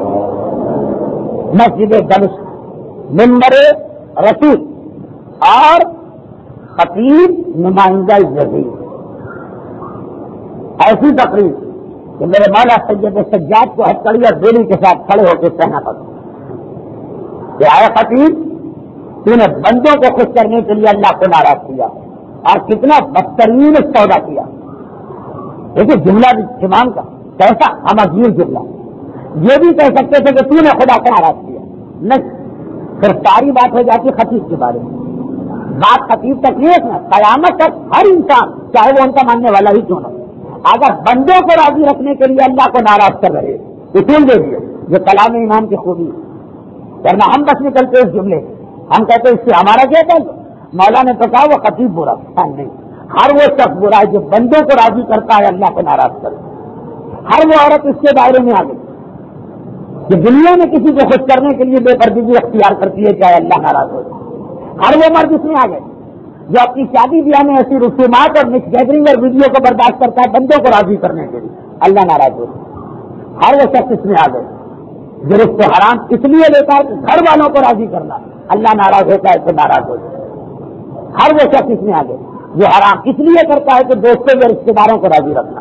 مسجد دمشق منبر رسول اور خطیب نمائندہ یزید، ایسی تقریر کہ میرے مولا سید سجاد کو ہتھکڑی اور بیڑی کے ساتھ کھڑے ہو کے کہنا پڑا کہ آئے خطیب، تو نے بندوں کو خوش کرنے کے لیے اللہ کو ناراض کیا اور کتنا بدترین سودا کیا. دیکھیے جملہ بھی امام کا کیسا ہمازیر جملہ. یہ بھی کہہ سکتے تھے کہ تو نے خدا کو ناراض کیا، نہیں، پھر ساری بات ہو جاتی خطیب کے بارے میں. بات خطیب تک نہیں ہے، قیامت تک ہر انسان چاہے وہ ان کا ماننے والا ہی کیوں نہ، اگر بندوں کو راضی رکھنے کے لیے اللہ کو ناراض کر رہے اصول دے دیے. یہ کلام ایمان کی خوبی ہے، ورنہ ہم بس نکلتے اس جملے ہم کہتے اس سے ہمارا کیا کہتے. مولا نے تو کہا وہ خطیب برا نہیں، ہر وہ شخص برا ہے جو بندوں کو راضی کرتا ہے اللہ کو ناراض کرے. ہر وہ عورت اس کے دائرے میں آ گئی کہ دنیا میں کسی کو خوش کرنے کے لیے بے پردگی اختیار کرتی ہے چاہے اللہ ناراض ہو. ہر وہ مرد اس میں آ گئے جو اپنی شادی بیاہ میں ایسی رسومات اور مکس گیدرنگ اور ویڈیو کو برداشت کرتا ہے بندوں کو راضی کرنے کے لیے اللہ ناراض ہو. ہر وہ شخص اس میں آ گئے جو رزق حرام اس لیے لیتا ہے کہ گھر والوں کو راضی کرنا اللہ ناراض ہوتا ہے تو ناراض ہو جائے. ہر وہ شخص اس میں آ گئے جو حرام اس لیے کرتا ہے کہ دوستوں یا رشتے داروں کو راضی رکھنا.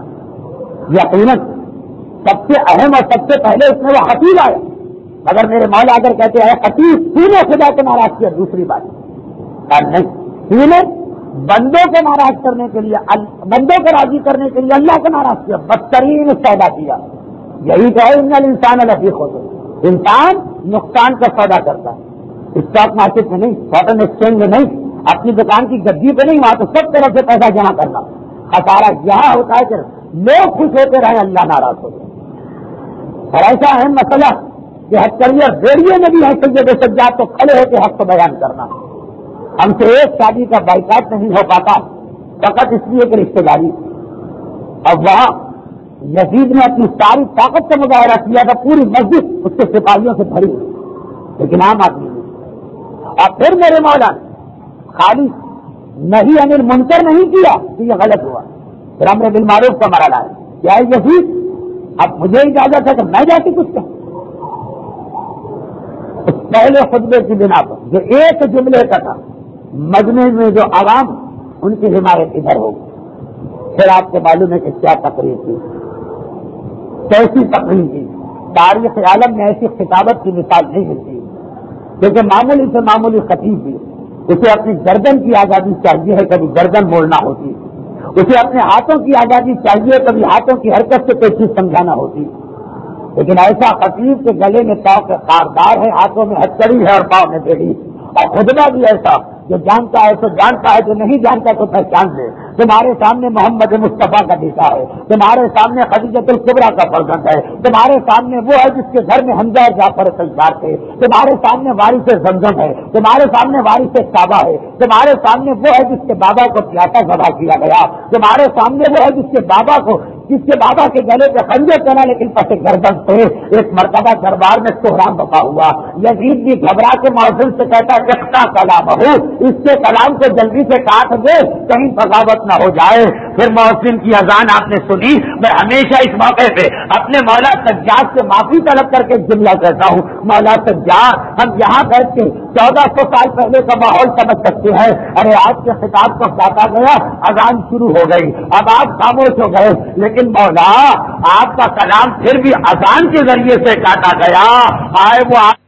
یقیناً سب سے اہم اور سب سے پہلے اس میں وہ خطیب آئے. اگر میرے مولا اگر کہتے ہیں خطیب تو نے خدا کو ناراض کیا، دوسری بات نہیں، تو نے بندوں کو ناراض کرنے کے لیے بندوں کو راضی کرنے کے لیے اللہ کو ناراض کیا، بدترین سودا کیا. یہی تو ہے ان انسان لفیق ہو گئے. انسان نقصان کا سودا کرتا ہے، اسٹاک مارکیٹ میں نہیں، کاٹن ایکسچینج میں نہیں، اپنی دکان کی گدی پہ نہیں، وہاں تو سب طرف سے پیسہ جمع کرنا. خسارہ یہاں ہوتا ہے کہ لوگ خوش ہوتے رہے اللہ ناراض ہو جائے. اور ایسا اہم مسئلہ کہ ہتھکڑی اور بیڑیے میں بھی ہے سید سجاد تو کھڑے ہو کے حق کو بیان کرنا. ہم سے ایک شادی کا بائیکاٹ نہیں ہو پاتا فقط اس لیے کہ رشتے داری. اب وہاں یزید نے اپنی ساری طاقت کا مظاہرہ کیا تھا، پوری مسجد اس کے سپاہیوں سے بھری ہوئی، لیکن عام آدمی نے. اور پھر میرے مولا نے خالی نہیں انل منکر نہیں کیا تو یہ غلط ہوا، پھر امر بالمعروف کا مرحلہ ہے. کیا ہے یزید اب مجھے اجازت ہے کہ میں جا کے کچھ کہوں. اس پہلے خطبے کی بنا پر جو ایک جملے کا تھا مجمع میں جو عوام ان کی حمایت ادھر ہوگی. پھر آپ کو معلوم ہے کہ کیا تقریر کی، کیسی تقریر کی. تاریخ عالم میں ایسی خطابت کی مثال نہیں ملتی، کیونکہ معمولی سے معمولی خطیب بھی اسے اپنی گردن کی آزادی چاہیے ہے، کبھی گردن موڑنا ہوتی، اسے اپنے ہاتھوں کی آزادی چاہیے، کبھی ہاتھوں کی حرکت سے کوئی چیز سمجھانا ہوتی. لیکن ایسا خطیب کے گلے میں پاؤں کے خاردار ہے، ہاتھوں میں ہتھکڑی ہے اور پاؤں میں بیڑی، اور خطبہ بھی ایسا جو جانتا ہے تو جانتا ہے، جو نہیں جانتا تو پہچان لے۔ تمہارے سامنے محمد مصطفیٰ کا بیٹا ہے، تمہارے سامنے خدیجۃ الکبریٰ کا فرزند ہے، تمہارے سامنے وہ ہے جس کے گھر میں حمزہ اور جعفر تیار تھے، تمہارے سامنے وارث زمزم ہے، تمہارے سامنے وارث کعبہ ہے، تمہارے سامنے وہ ہے جس کے بابا کو پیاسا ذبح کیا گیا، تمہارے سامنے وہ ہے جس کے بابا کو جس کے بابا کے گلے پہ خنجر چلا لیکن پسے گردن پہ ایک مرتبہ دربار میں کوہرام بپا ہوا۔ یزید بھی گھبرا کے مؤذن سے کہتا ہے اقطع کلامہ، اس کے کلام کو جلدی سے کاٹ دے کہیں بغاوت نہ ہو جائے۔ پھر مؤذن کی اذان آپ نے سنی۔ میں ہمیشہ اس موقع پہ اپنے مولا سجاد سے معافی طلب کر کے جملہ کہتا ہوں، مولا سجاد ہم یہاں بیٹھ کے چودہ سو سال پہلے کا ماحول سمجھ سکتے ہیں، ارے آپ کے خطاب کو کاٹا گیا، اذان شروع ہو گئی، اب آپ خاموش ہو گئے، لیکن مولا آپ کا کلام پھر بھی اذان کے ذریعے سے کاٹا گیا، آئے وہ آپ